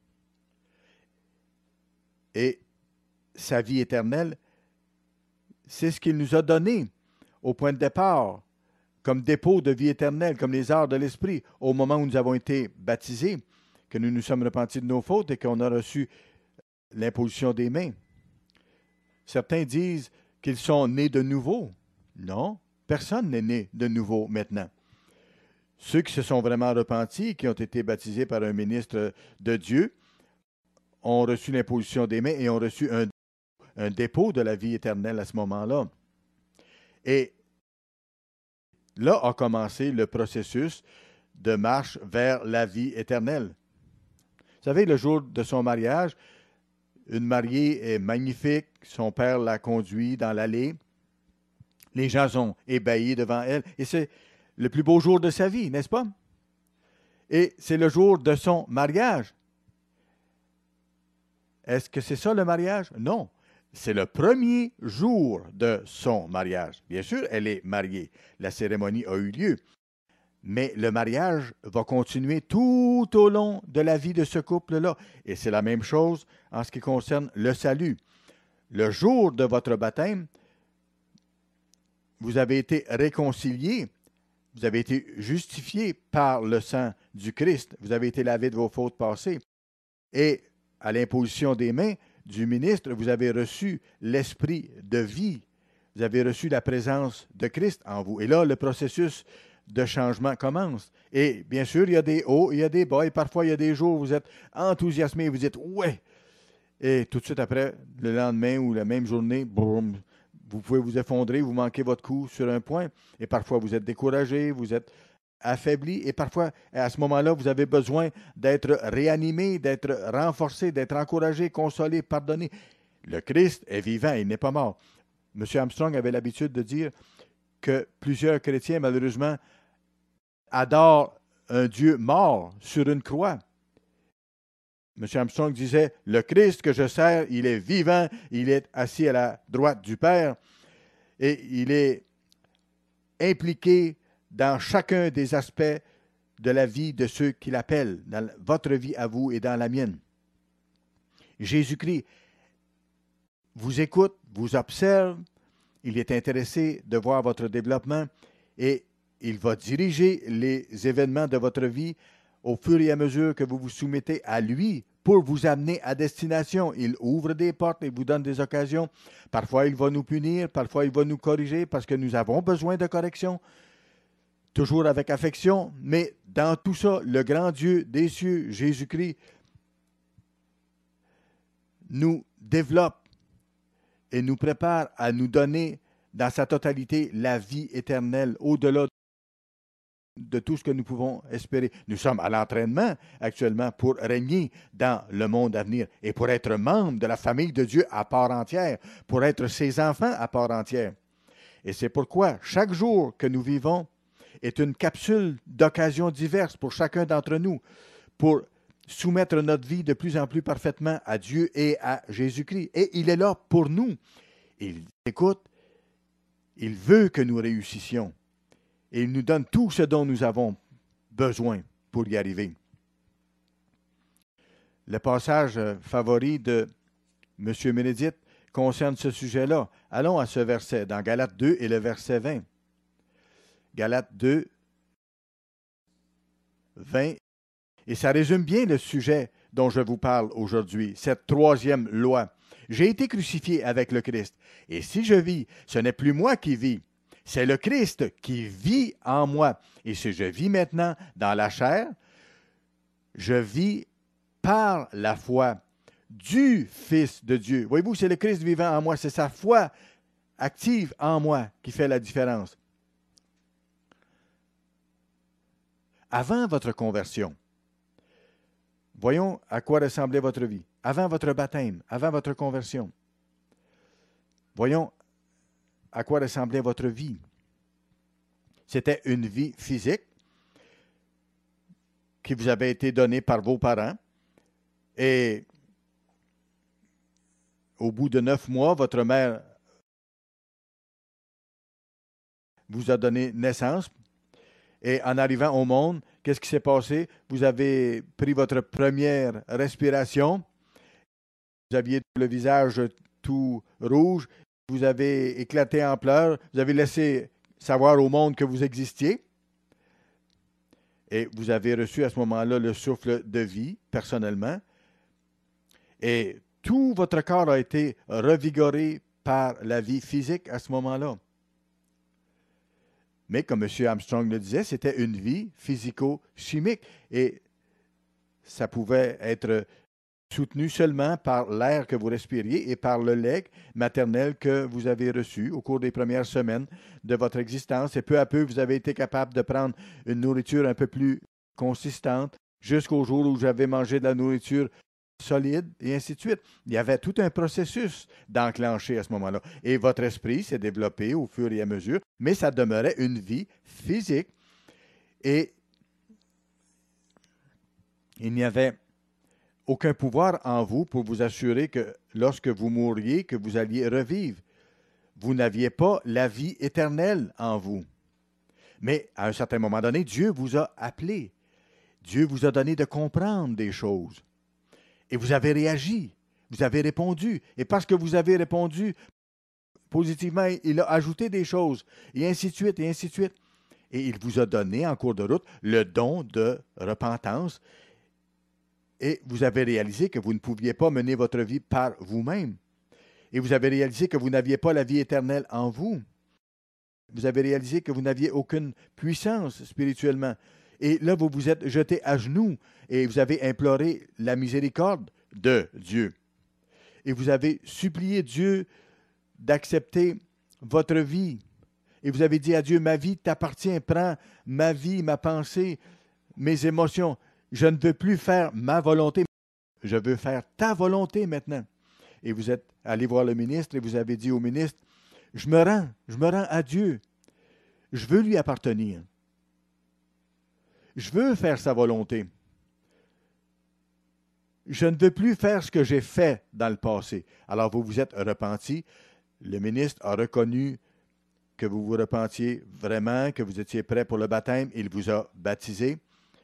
Et sa vie éternelle, c'est ce qu'il nous a donné au point de départ, comme dépôt de vie éternelle, comme les arts de l'Esprit, au moment où nous avons été baptisés, que nous nous sommes repentis de nos fautes et qu'on a reçu l'imposition des mains. Certains disent qu'ils sont nés de nouveau. Non, personne n'est né de nouveau maintenant. Ceux qui se sont vraiment repentis, qui ont été baptisés par un ministre de Dieu, ont reçu l'imposition des mains et ont reçu un dépôt de la vie éternelle à ce moment-là. Et là a commencé le processus de marche vers la vie éternelle. Vous savez, le jour de son mariage, une mariée est magnifique, son père l'a conduit dans l'allée, les gens sont ébahis devant elle, et c'est le plus beau jour de sa vie, n'est-ce pas? Et c'est le jour de son mariage. Est-ce que c'est ça le mariage? Non. C'est le premier jour de son mariage. Bien sûr, elle est mariée. La cérémonie a eu lieu. Mais le mariage va continuer tout au long de la vie de ce couple-là. Et c'est la même chose en ce qui concerne le salut. Le jour de votre baptême, vous avez été réconciliés, vous avez été justifiés par le sang du Christ. Vous avez été lavés de vos fautes passées. Et à l'imposition des mains du ministre, vous avez reçu l'esprit de vie. Vous avez reçu la présence de Christ en vous. Et là, le processus de changement commence. Et bien sûr, il y a des hauts, il y a des bas, et parfois il y a des jours où vous êtes enthousiasmé, vous dites « ouais ». Et tout de suite après, le lendemain ou la même journée, boum, vous pouvez vous effondrer, vous manquez votre coup sur un point. Et parfois, vous êtes découragé, vous êtes affaibli. Et parfois, à ce moment-là, vous avez besoin d'être réanimé, d'être renforcé, d'être encouragé, consolé, pardonné. Le Christ est vivant, il n'est pas mort. M. Armstrong avait l'habitude de dire que plusieurs chrétiens, malheureusement, adorent un Dieu mort sur une croix. M. Armstrong disait, « Le Christ que je sers, il est vivant, il est assis à la droite du Père et il est impliqué dans chacun des aspects de la vie de ceux qui l'appellent, dans votre vie à vous et dans la mienne. » Jésus-Christ vous écoute, vous observe, il est intéressé de voir votre développement et il va diriger les événements de votre vie au fur et à mesure que vous vous soumettez à lui pour vous amener à destination. Il ouvre des portes et vous donne des occasions. Parfois, il va nous punir, parfois, il va nous corriger parce que nous avons besoin de correction, toujours avec affection. Mais dans tout ça, le grand Dieu des cieux, Jésus-Christ, nous développe et nous prépare à nous donner dans sa totalité la vie éternelle au-delà de tout ce que nous pouvons espérer. Nous sommes à l'entraînement actuellement pour régner dans le monde à venir et pour être membre de la famille de Dieu à part entière, pour être ses enfants à part entière. Et c'est pourquoi chaque jour que nous vivons est une capsule d'occasions diverses pour chacun d'entre nous, pour soumettre notre vie de plus en plus parfaitement à Dieu et à Jésus-Christ. Et il est là pour nous. Il écoute, il veut que nous réussissions. Et il nous donne tout ce dont nous avons besoin pour y arriver. Le passage favori de M. Ménédite concerne ce sujet-là. Allons à ce verset, dans Galates 2 et le verset 20. Galates 2, 20. Et ça résume bien le sujet dont je vous parle aujourd'hui, cette troisième loi. J'ai été crucifié avec le Christ. Et si je vis, ce n'est plus moi qui vis, c'est le Christ qui vit en moi. Et si je vis maintenant dans la chair, je vis par la foi du Fils de Dieu. Voyez-vous, c'est le Christ vivant en moi, c'est sa foi active en moi qui fait la différence. Avant votre conversion, voyons à quoi ressemblait votre vie. Avant votre baptême, avant votre conversion. Voyons à quoi ressemblait votre vie. C'était une vie physique qui vous avait été donnée par vos parents. Et au bout de 9 mois, votre mère vous a donné naissance. Et en arrivant au monde, qu'est-ce qui s'est passé? Vous avez pris votre première respiration. Vous aviez le visage tout rouge. Vous avez éclaté en pleurs. Vous avez laissé savoir au monde que vous existiez. Et vous avez reçu à ce moment-là le souffle de vie, personnellement. Et tout votre corps a été revigoré par la vie physique à ce moment-là. Mais comme M. Armstrong le disait, c'était une vie physico-chimique. Et ça pouvait être soutenu seulement par l'air que vous respiriez et par le lait maternel que vous avez reçu au cours des premières semaines de votre existence. Et peu à peu, vous avez été capable de prendre une nourriture un peu plus consistante jusqu'au jour où vous avez mangé de la nourriture solide et ainsi de suite. Il y avait tout un processus d'enclencher à ce moment-là. Et votre esprit s'est développé au fur et à mesure, mais ça demeurait une vie physique. Et il n'y avait aucun pouvoir en vous pour vous assurer que lorsque vous mourriez, que vous alliez revivre. Vous n'aviez pas la vie éternelle en vous. Mais à un certain moment donné, Dieu vous a appelé. Dieu vous a donné de comprendre des choses. Et vous avez réagi, vous avez répondu. Et parce que vous avez répondu positivement, il a ajouté des choses, et ainsi de suite, et ainsi de suite. Et il vous a donné en cours de route le don de repentance. Et vous avez réalisé que vous ne pouviez pas mener votre vie par vous-même. Et vous avez réalisé que vous n'aviez pas la vie éternelle en vous. Vous avez réalisé que vous n'aviez aucune puissance spirituellement. Et là, vous vous êtes jeté à genoux et vous avez imploré la miséricorde de Dieu. Et vous avez supplié Dieu d'accepter votre vie. Et vous avez dit à Dieu, ma vie t'appartient, prends ma vie, ma pensée, mes émotions. Je ne veux plus faire ma volonté, je veux faire ta volonté maintenant. Et vous êtes allé voir le ministre et vous avez dit au ministre, je me rends à Dieu. Je veux lui appartenir. Je veux faire sa volonté. Je ne veux plus faire ce que j'ai fait dans le passé. Alors vous vous êtes repenti. Le ministre a reconnu que vous vous repentiez vraiment, que vous étiez prêt pour le baptême. Il vous a baptisé.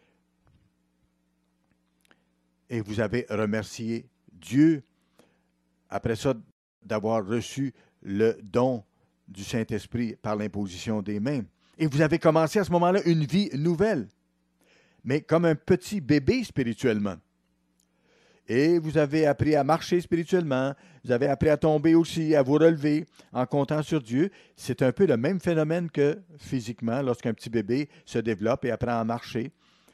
Et vous avez remercié Dieu, après ça, d'avoir reçu le don du Saint-Esprit par l'imposition des mains. Et vous avez commencé à ce moment-là une vie nouvelle, mais comme un petit bébé spirituellement. Et vous avez appris à marcher spirituellement, vous avez appris à tomber aussi, à vous relever en comptant sur Dieu. C'est un peu le même phénomène que physiquement, lorsqu'un petit bébé se développe et apprend à marcher.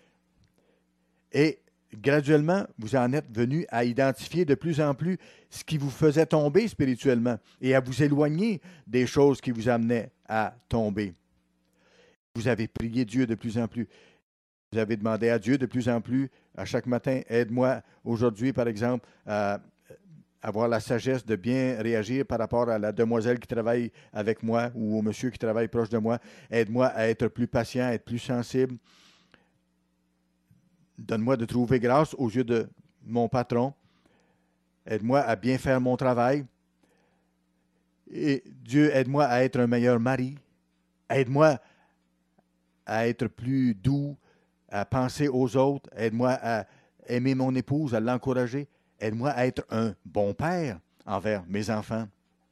Et graduellement, vous en êtes venu à identifier de plus en plus ce qui vous faisait tomber spirituellement et à vous éloigner des choses qui vous amenaient à tomber. Vous avez prié Dieu de plus en plus. Vous avez demandé à Dieu de plus en plus à chaque matin, aide-moi aujourd'hui, par exemple, à avoir la sagesse de bien réagir par rapport à la demoiselle qui travaille avec moi ou au monsieur qui travaille proche de moi. Aide-moi à être plus patient, à être plus sensible. Donne-moi de trouver grâce aux yeux de mon patron. Aide-moi à bien faire mon travail. Et Dieu, aide-moi à être un meilleur mari. Aide-moi à être plus doux, à penser aux autres. Aide-moi à aimer mon épouse, à l'encourager. Aide-moi à être un bon père envers mes enfants.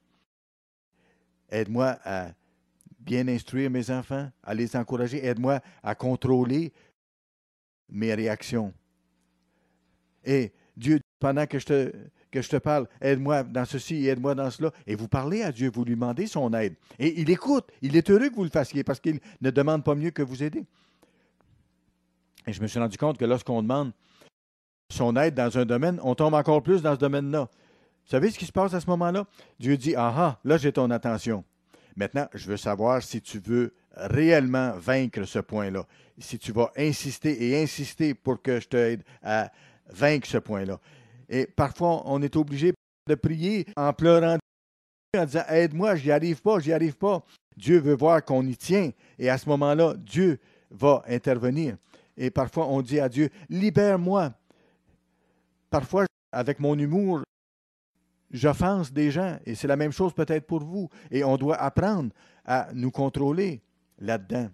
Aide-moi à bien instruire mes enfants, à les encourager. Aide-moi à contrôler mes réactions. Et Dieu, pendant que je te parle, aide-moi dans ceci, aide-moi dans cela. Et vous parlez à Dieu, vous lui demandez son aide. Et il écoute. Il est heureux que vous le fassiez parce qu'il ne demande pas mieux que vous aider. Et je me suis rendu compte que lorsqu'on demande son aide dans un domaine, on tombe encore plus dans ce domaine-là. Vous savez ce qui se passe à ce moment-là? Dieu dit, ah ah, là j'ai ton attention. Maintenant, je veux savoir si tu veux réellement vaincre ce point-là. Si tu vas insister et insister pour que je t'aide à vaincre ce point-là. Et parfois, on est obligé de prier en pleurant, en disant, aide-moi, j'y arrive pas, j'y arrive pas. Dieu veut voir qu'on y tient. Et à ce moment-là, Dieu va intervenir. Et parfois, on dit à Dieu, libère-moi. Parfois, avec mon humour, j'offense des gens. Et c'est la même chose peut-être pour vous. Et on doit apprendre à nous contrôler là-dedans.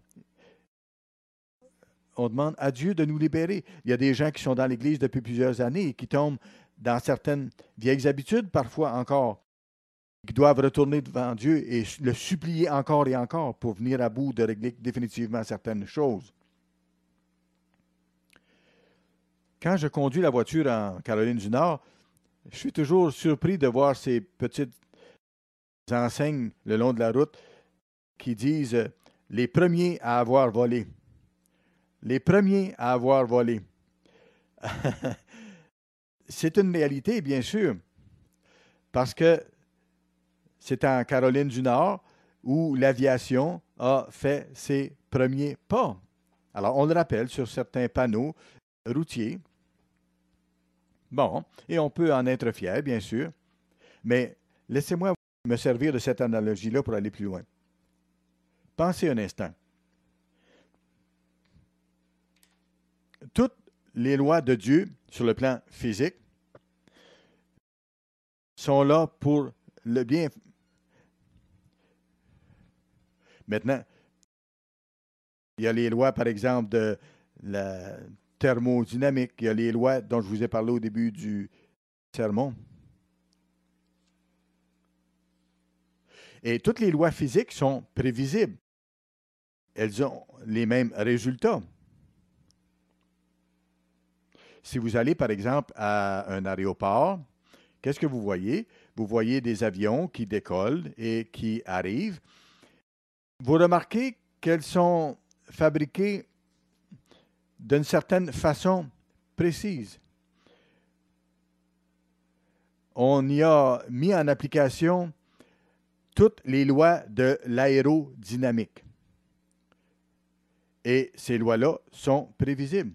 On demande à Dieu de nous libérer. Il y a des gens qui sont dans l'Église depuis plusieurs années et qui tombent dans certaines vieilles habitudes, parfois encore, qui doivent retourner devant Dieu et le supplier encore et encore pour venir à bout de régler définitivement certaines choses. Quand je conduis la voiture en Caroline du Nord, je suis toujours surpris de voir ces petites enseignes le long de la route qui disent « les premiers à avoir volé ». Les premiers à avoir volé. C'est une réalité, bien sûr, parce que c'est en Caroline du Nord où l'aviation a fait ses premiers pas. Alors, on le rappelle sur certains panneaux routiers. Bon, et on peut en être fier, bien sûr, mais laissez-moi me servir de cette analogie-là pour aller plus loin. Pensez un instant. Toutes les lois de Dieu sur le plan physique sont là pour le bien. Maintenant, il y a les lois, par exemple, de la thermodynamique. Il y a les lois dont je vous ai parlé au début du sermon. Et toutes les lois physiques sont prévisibles. Elles ont les mêmes résultats. Si vous allez, par exemple, à un aéroport, qu'est-ce que vous voyez? Vous voyez des avions qui décollent et qui arrivent. Vous remarquez qu'elles sont fabriquées d'une certaine façon précise. On y a mis en application toutes les lois de l'aérodynamique. Et ces lois-là sont prévisibles.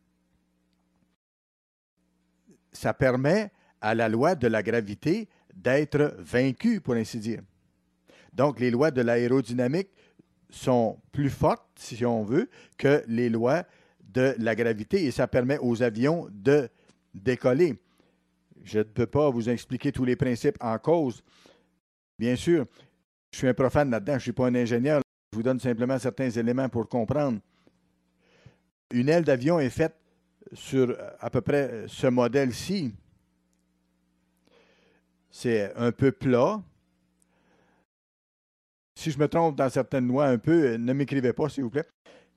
Ça permet à la loi de la gravité d'être vaincue, pour ainsi dire. Donc, les lois de l'aérodynamique sont plus fortes, si on veut, que les lois de la gravité et ça permet aux avions de décoller. Je ne peux pas vous expliquer tous les principes en cause. Bien sûr, je suis un profane là-dedans, je ne suis pas un ingénieur. Je vous donne simplement certains éléments pour comprendre. Une aile d'avion est faite sur à peu près ce modèle-ci. C'est un peu plat. Si je me trompe dans certaines lois un peu, ne m'écrivez pas, s'il vous plaît.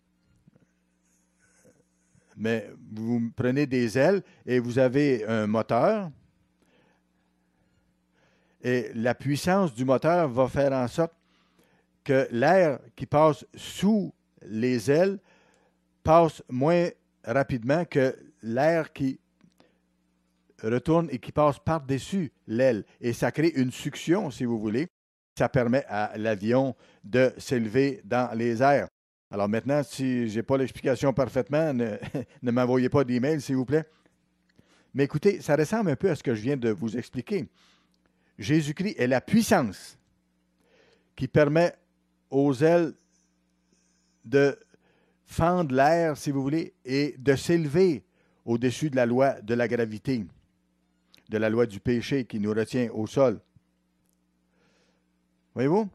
Mais vous prenez des ailes et vous avez un moteur. Et la puissance du moteur va faire en sorte que l'air qui passe sous les ailes passe moins rapidement que l'air qui retourne et qui passe par-dessus l'aile. Et ça crée une succion, si vous voulez. Ça permet à l'avion de s'élever dans les airs. Alors maintenant, si je n'ai pas l'explication parfaitement, ne m'envoyez pas d'email, s'il vous plaît. Mais écoutez, ça ressemble un peu à ce que je viens de vous expliquer. Jésus-Christ est la puissance qui permet aux ailes de fendre l'air, si vous voulez, et de s'élever au-dessus de la loi de la gravité, de la loi du péché qui nous retient au sol. Voyez-vous?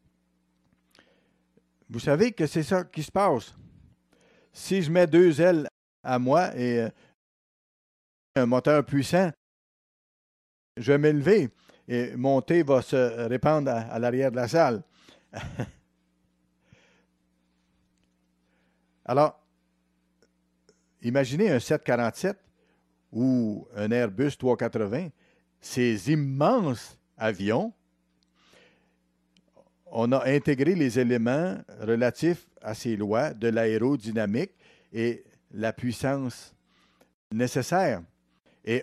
Vous savez que c'est ça qui se passe. Si je mets deux ailes à moi et un moteur puissant, je vais m'élever et mon thé va se répandre à l'arrière de la salle. Alors, imaginez un 747 ou un Airbus 380, ces immenses avions. On a intégré les éléments relatifs à ces lois de l'aérodynamique et la puissance nécessaire. Et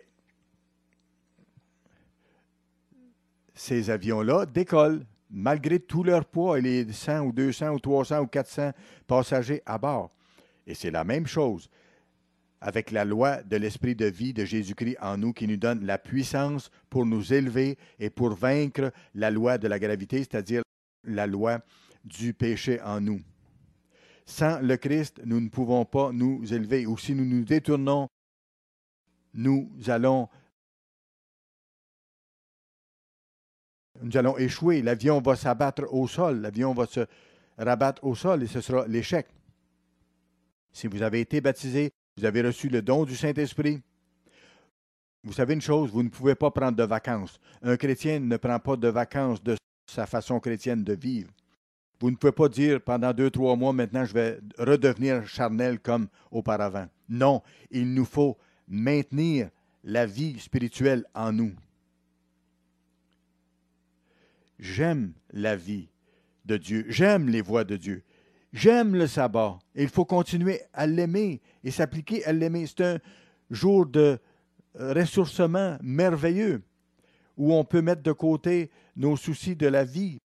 ces avions-là décollent malgré tout leur poids et les 100 ou 200 ou 300 ou 400 passagers à bord. Et c'est la même chose avec la loi de l'esprit de vie de Jésus-Christ en nous qui nous donne la puissance pour nous élever et pour vaincre la loi de la gravité, c'est-à-dire la loi du péché en nous. Sans le Christ, nous ne pouvons pas nous élever. Ou si nous nous détournons, nous allons échouer. L'avion va s'abattre au sol. L'avion va se rabattre au sol et ce sera l'échec. Si vous avez été baptisé, vous avez reçu le don du Saint-Esprit. Vous savez une chose, vous ne pouvez pas prendre de vacances. Un chrétien ne prend pas de vacances de sa façon chrétienne de vivre. Vous ne pouvez pas dire pendant 2-3 mois, maintenant, je vais redevenir charnel comme auparavant. Non, il nous faut maintenir la vie spirituelle en nous. J'aime la vie de Dieu. J'aime les voies de Dieu. J'aime le sabbat. Et il faut continuer à l'aimer et s'appliquer à l'aimer. C'est un jour de ressourcement merveilleux où on peut mettre de côté nos soucis de la vie.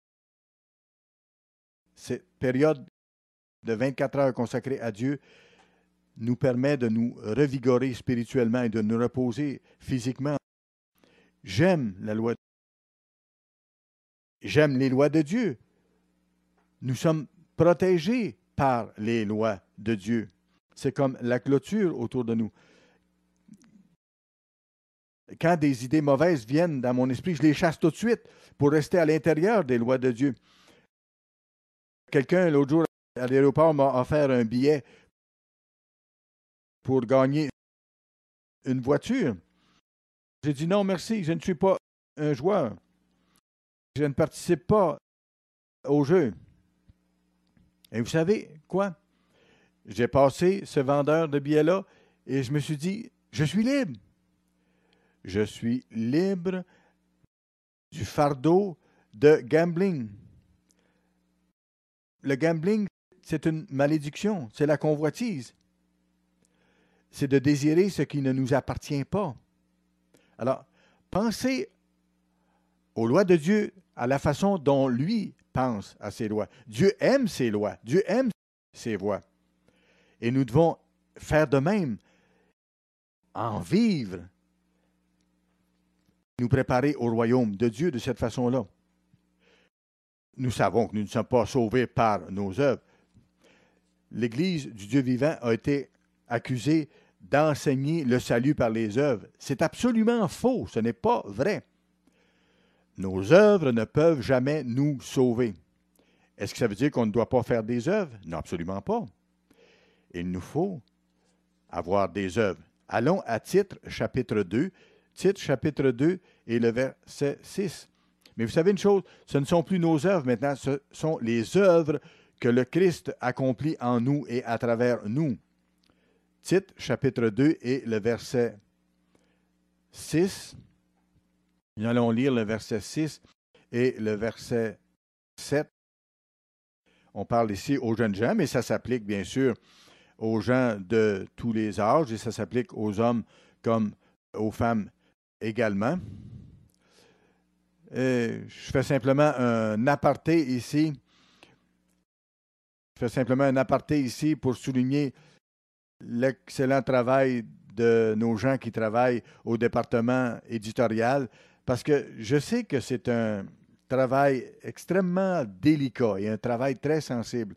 Cette période de 24 heures consacrée à Dieu nous permet de nous revigorer spirituellement et de nous reposer physiquement. J'aime la loi. J'aime les lois de Dieu. Nous sommes protégés par les lois de Dieu. C'est comme la clôture autour de nous. Quand des idées mauvaises viennent dans mon esprit, je les chasse tout de suite pour rester à l'intérieur des lois de Dieu. Quelqu'un, l'autre jour, à l'aéroport, m'a offert un billet pour gagner une voiture. J'ai dit non, merci, je ne suis pas un joueur. Je ne participe pas au jeu. Et vous savez quoi? J'ai passé ce vendeur de billets-là et je me suis dit, je suis libre. Je suis libre du fardeau de gambling. Le gambling, c'est une malédiction, c'est la convoitise. C'est de désirer ce qui ne nous appartient pas. Alors, pensez aux lois de Dieu, à la façon dont lui pense à ses lois. Dieu aime ses lois, Dieu aime ses voies. Et nous devons faire de même, en vivre, nous préparer au royaume de Dieu de cette façon-là. Nous savons que nous ne sommes pas sauvés par nos œuvres. L'Église du Dieu vivant a été accusée d'enseigner le salut par les œuvres. C'est absolument faux, ce n'est pas vrai. Nos œuvres ne peuvent jamais nous sauver. Est-ce que ça veut dire qu'on ne doit pas faire des œuvres? Non, absolument pas. Il nous faut avoir des œuvres. Allons à Titre, chapitre 2. Titre, chapitre 2 et le verset 6. Mais vous savez une chose, ce ne sont plus nos œuvres maintenant, ce sont les œuvres que le Christ accomplit en nous et à travers nous. Titre, chapitre 2 et le verset 6. Nous allons lire le verset 6 et le verset 7. On parle ici aux jeunes gens, mais ça s'applique bien sûr aux gens de tous les âges et ça s'applique aux hommes comme aux femmes également. Je fais simplement un aparté ici. fais simplement un aparté ici pour souligner l'excellent travail de nos gens qui travaillent au département éditorial, parce que je sais que c'est un travail extrêmement délicat et un travail très sensible.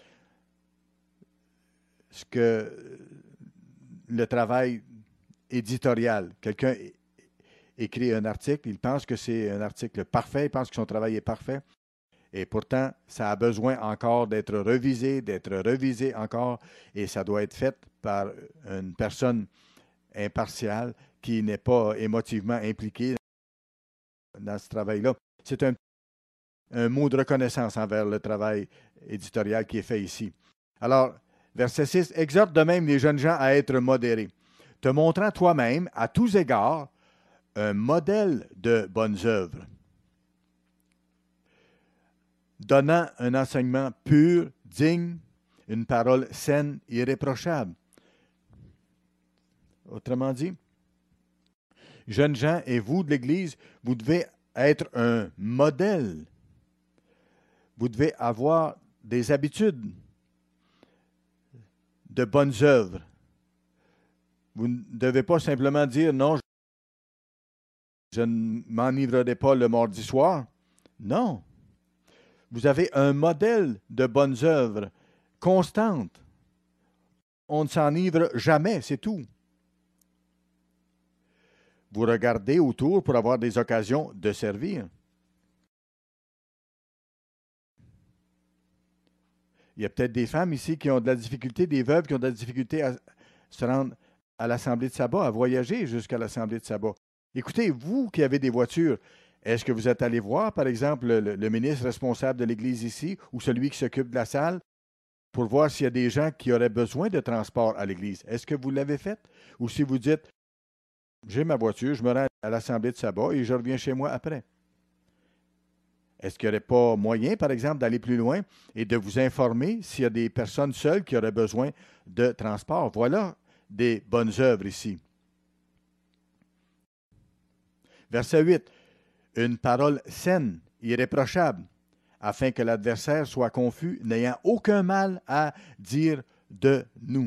Ce que le travail éditorial, quelqu'un écrit un article, il pense que c'est un article parfait, il pense que son travail est parfait, et pourtant, ça a besoin encore d'être révisé encore, et ça doit être fait par une personne impartiale qui n'est pas émotivement impliquée dans ce travail-là. C'est un mot de reconnaissance envers le travail éditorial qui est fait ici. Alors, verset 6, exhorte de même les jeunes gens à être modérés, te montrant toi-même, à tous égards, un modèle de bonnes œuvres, donnant un enseignement pur, digne, une parole saine, irréprochable. Autrement dit, jeunes gens et vous de l'Église, vous devez être un modèle. Vous devez avoir des habitudes de bonnes œuvres. Vous ne devez pas simplement dire non, je ne m'enivrerai pas le mardi soir. Non. Vous avez un modèle de bonnes œuvres constantes. On ne s'enivre jamais, c'est tout. Vous regardez autour pour avoir des occasions de servir. Il y a peut-être des femmes ici qui ont de la difficulté, des veuves qui ont de la difficulté à se rendre à l'Assemblée de sabbat, à voyager jusqu'à l'Assemblée de sabbat. Écoutez, vous qui avez des voitures, est-ce que vous êtes allé voir, par exemple, le ministre responsable de l'Église ici ou celui qui s'occupe de la salle pour voir s'il y a des gens qui auraient besoin de transport à l'Église? Est-ce que vous l'avez fait? Ou si vous dites, j'ai ma voiture, je me rends à l'Assemblée de sabbat et je reviens chez moi après? Est-ce qu'il n'y aurait pas moyen, par exemple, d'aller plus loin et de vous informer s'il y a des personnes seules qui auraient besoin de transport? Voilà des bonnes œuvres ici. Verset 8. Une parole saine, irréprochable, afin que l'adversaire soit confus, n'ayant aucun mal à dire de nous.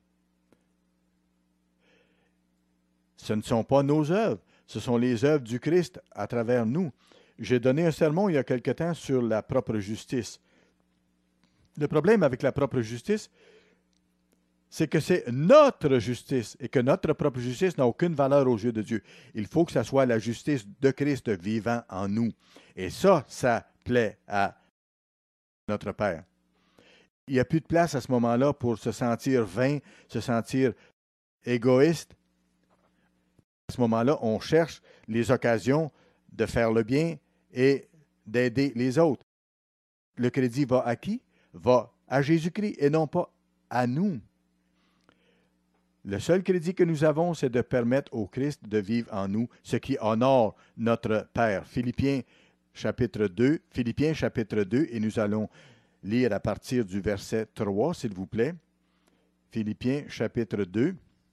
Ce ne sont pas nos œuvres, ce sont les œuvres du Christ à travers nous. J'ai donné un sermon il y a quelque temps sur la propre justice. Le problème avec la propre justice, c'est que c'est notre justice et que notre propre justice n'a aucune valeur aux yeux de Dieu. Il faut que ce soit la justice de Christ vivant en nous. Et ça plaît à notre Père. Il n'y a plus de place à ce moment-là pour se sentir vain, se sentir égoïste. À ce moment-là, on cherche les occasions de faire le bien et d'aider les autres. Le crédit va à qui? Va à Jésus-Christ et non pas à nous. Le seul crédit que nous avons, c'est de permettre au Christ de vivre en nous, ce qui honore notre Père. Philippiens chapitre 2, et nous allons lire à partir du verset 3, s'il vous plaît. Philippiens chapitre 2.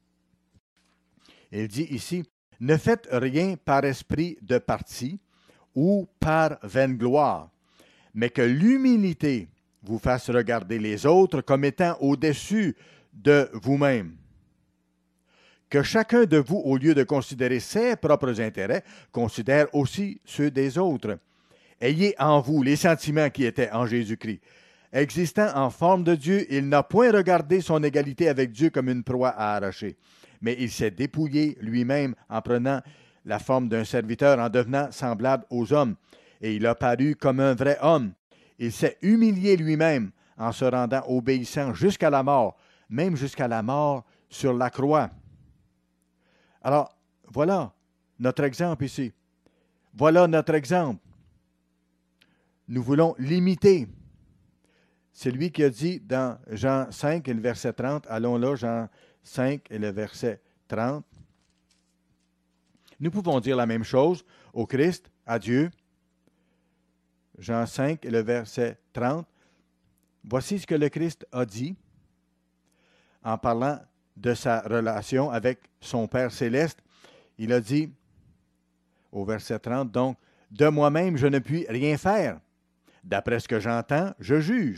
Il dit ici, « Ne faites rien par esprit de parti ou par vaine gloire, mais que l'humilité vous fasse regarder les autres comme étant au-dessus de vous-même. Que chacun de vous, au lieu de considérer ses propres intérêts, considère aussi ceux des autres. Ayez en vous les sentiments qui étaient en Jésus-Christ. Existant en forme de Dieu, il n'a point regardé son égalité avec Dieu comme une proie à arracher, mais il s'est dépouillé lui-même en prenant la forme d'un serviteur, en devenant semblable aux hommes, et il a paru comme un vrai homme. Il s'est humilié lui-même en se rendant obéissant jusqu'à la mort, même jusqu'à la mort sur la croix. » Alors, voilà notre exemple ici. Voilà notre exemple. Nous voulons l'imiter. C'est lui qui a dit dans Jean 5 et le verset 30, allons là, Jean 5 et le verset 30. Nous pouvons dire la même chose au Christ, à Dieu. Jean 5 et le verset 30. Voici ce que le Christ a dit en parlant de sa relation avec son Père céleste. Il a dit, au verset 30, donc, « De moi-même, je ne puis rien faire. D'après ce que j'entends, je juge.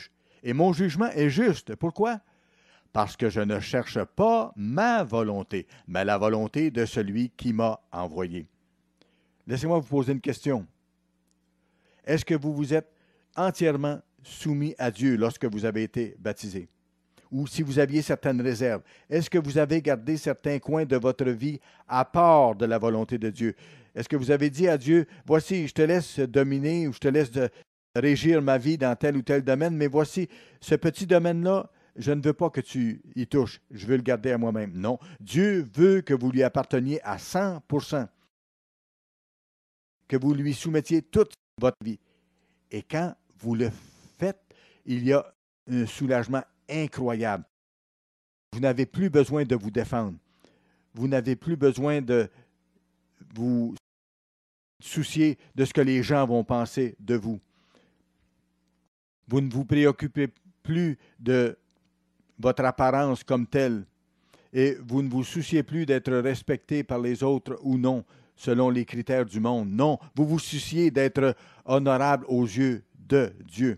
et mon jugement est juste. Pourquoi? Parce que je ne cherche pas ma volonté, mais la volonté de celui qui m'a envoyé. Laissez-moi vous poser une question. Est-ce que vous vous êtes entièrement soumis à Dieu lorsque vous avez été baptisé? Ou si vous aviez certaines réserves, est-ce que vous avez gardé certains coins de votre vie à part de la volonté de Dieu? Est-ce que vous avez dit à Dieu, voici, je te laisse dominer ou je te laisse régir ma vie dans tel ou tel domaine, mais voici, ce petit domaine-là, je ne veux pas que tu y touches, je veux le garder à moi-même. Non, Dieu veut que vous lui apparteniez à 100%, que vous lui soumettiez toute votre vie. Et quand vous le faites, il y a un soulagement incroyable. Vous n'avez plus besoin de vous défendre. Vous n'avez plus besoin de vous soucier de ce que les gens vont penser de vous. Vous ne vous préoccupez plus de votre apparence comme telle et vous ne vous souciez plus d'être respecté par les autres ou non, selon les critères du monde. Non, vous vous souciez d'être honorable aux yeux de Dieu.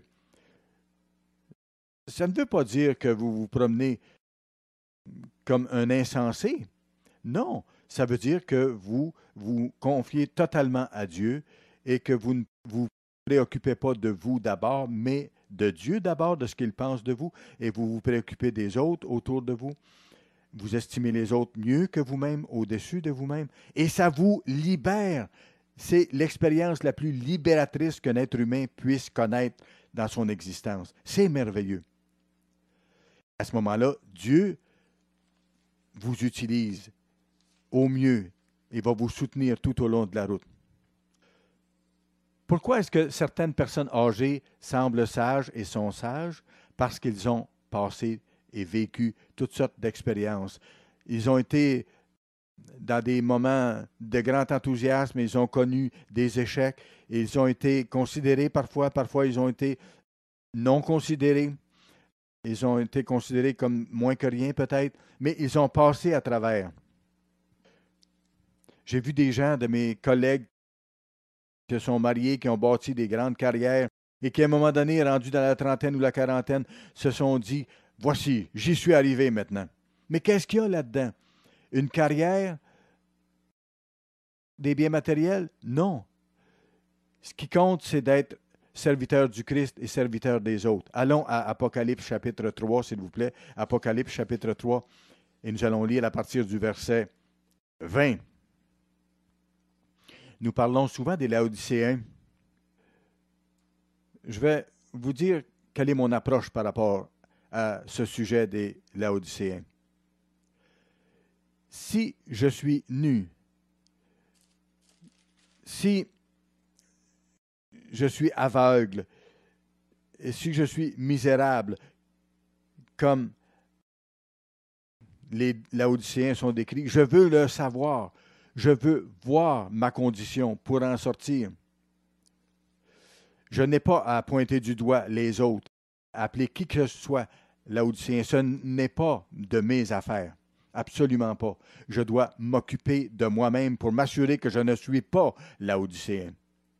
Ça ne veut pas dire que vous vous promenez comme un insensé. Non, ça veut dire que vous vous confiez totalement à Dieu et que vous ne vous préoccupez pas de vous d'abord, mais de Dieu d'abord, de ce qu'il pense de vous, et vous vous préoccupez des autres autour de vous. Vous estimez les autres mieux que vous-même, au-dessus de vous-même, et ça vous libère. C'est l'expérience la plus libératrice qu'un être humain puisse connaître dans son existence. C'est merveilleux. À ce moment-là, Dieu vous utilise au mieux et va vous soutenir tout au long de la route. Pourquoi est-ce que certaines personnes âgées semblent sages et sont sages? Parce qu'ils ont passé et vécu toutes sortes d'expériences. Ils ont été dans des moments de grand enthousiasme, ils ont connu des échecs, ils ont été considérés parfois ils ont été non considérés, ils ont été considérés comme moins que rien peut-être, mais ils ont passé à travers. J'ai vu des gens de mes collègues qui se sont mariés, qui ont bâti des grandes carrières et qui, à un moment donné, rendus dans la trentaine ou la quarantaine, se sont dit, voici, j'y suis arrivé maintenant. Mais qu'est-ce qu'il y a là-dedans? Une carrière? Des biens matériels? Non. Ce qui compte, c'est d'être serviteur du Christ et serviteur des autres. Allons à Apocalypse chapitre 3, s'il vous plaît. Apocalypse chapitre 3, et nous allons lire à partir du verset 20. Nous parlons souvent des Laodicéens. Je vais vous dire quelle est mon approche par rapport à ce sujet des Laodicéens. Si je suis nu, si je suis aveugle, et si je suis misérable, comme les Laodicéens sont décrits, je veux le savoir. Je veux voir ma condition pour en sortir. Je n'ai pas à pointer du doigt les autres, à appeler qui que ce soit Laodicéen. Ce n'est pas de mes affaires. Absolument pas. Je dois m'occuper de moi-même pour m'assurer que je ne suis pas Laodicéen.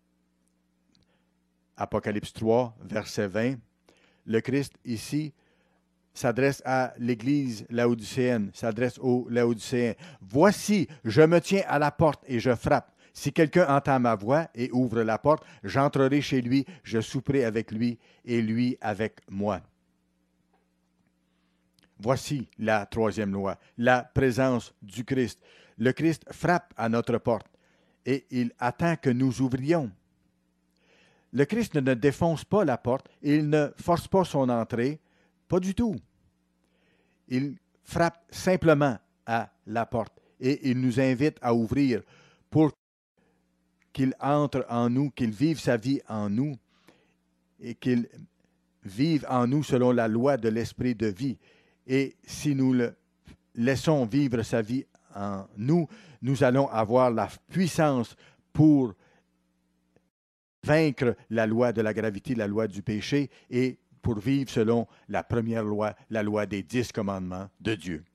Apocalypse 3, verset 20. Le Christ, ici, s'adresse à l'Église laodicéenne, s'adresse aux Laodicéens. Voici, je me tiens à la porte et je frappe. Si quelqu'un entend ma voix et ouvre la porte, j'entrerai chez lui, je souperai avec lui et lui avec moi. Voici la troisième loi, la présence du Christ. Le Christ frappe à notre porte et il attend que nous ouvrions. Le Christ ne défonce pas la porte, il ne force pas son entrée, pas du tout. Il frappe simplement à la porte et il nous invite à ouvrir pour qu'il entre en nous, qu'il vive sa vie en nous et qu'il vive en nous selon la loi de l'esprit de vie. Et si nous le laissons vivre sa vie en nous, nous allons avoir la puissance pour vaincre la loi de la gravité, la loi du péché, et pour vivre selon la première loi, la loi des 10 commandements de Dieu.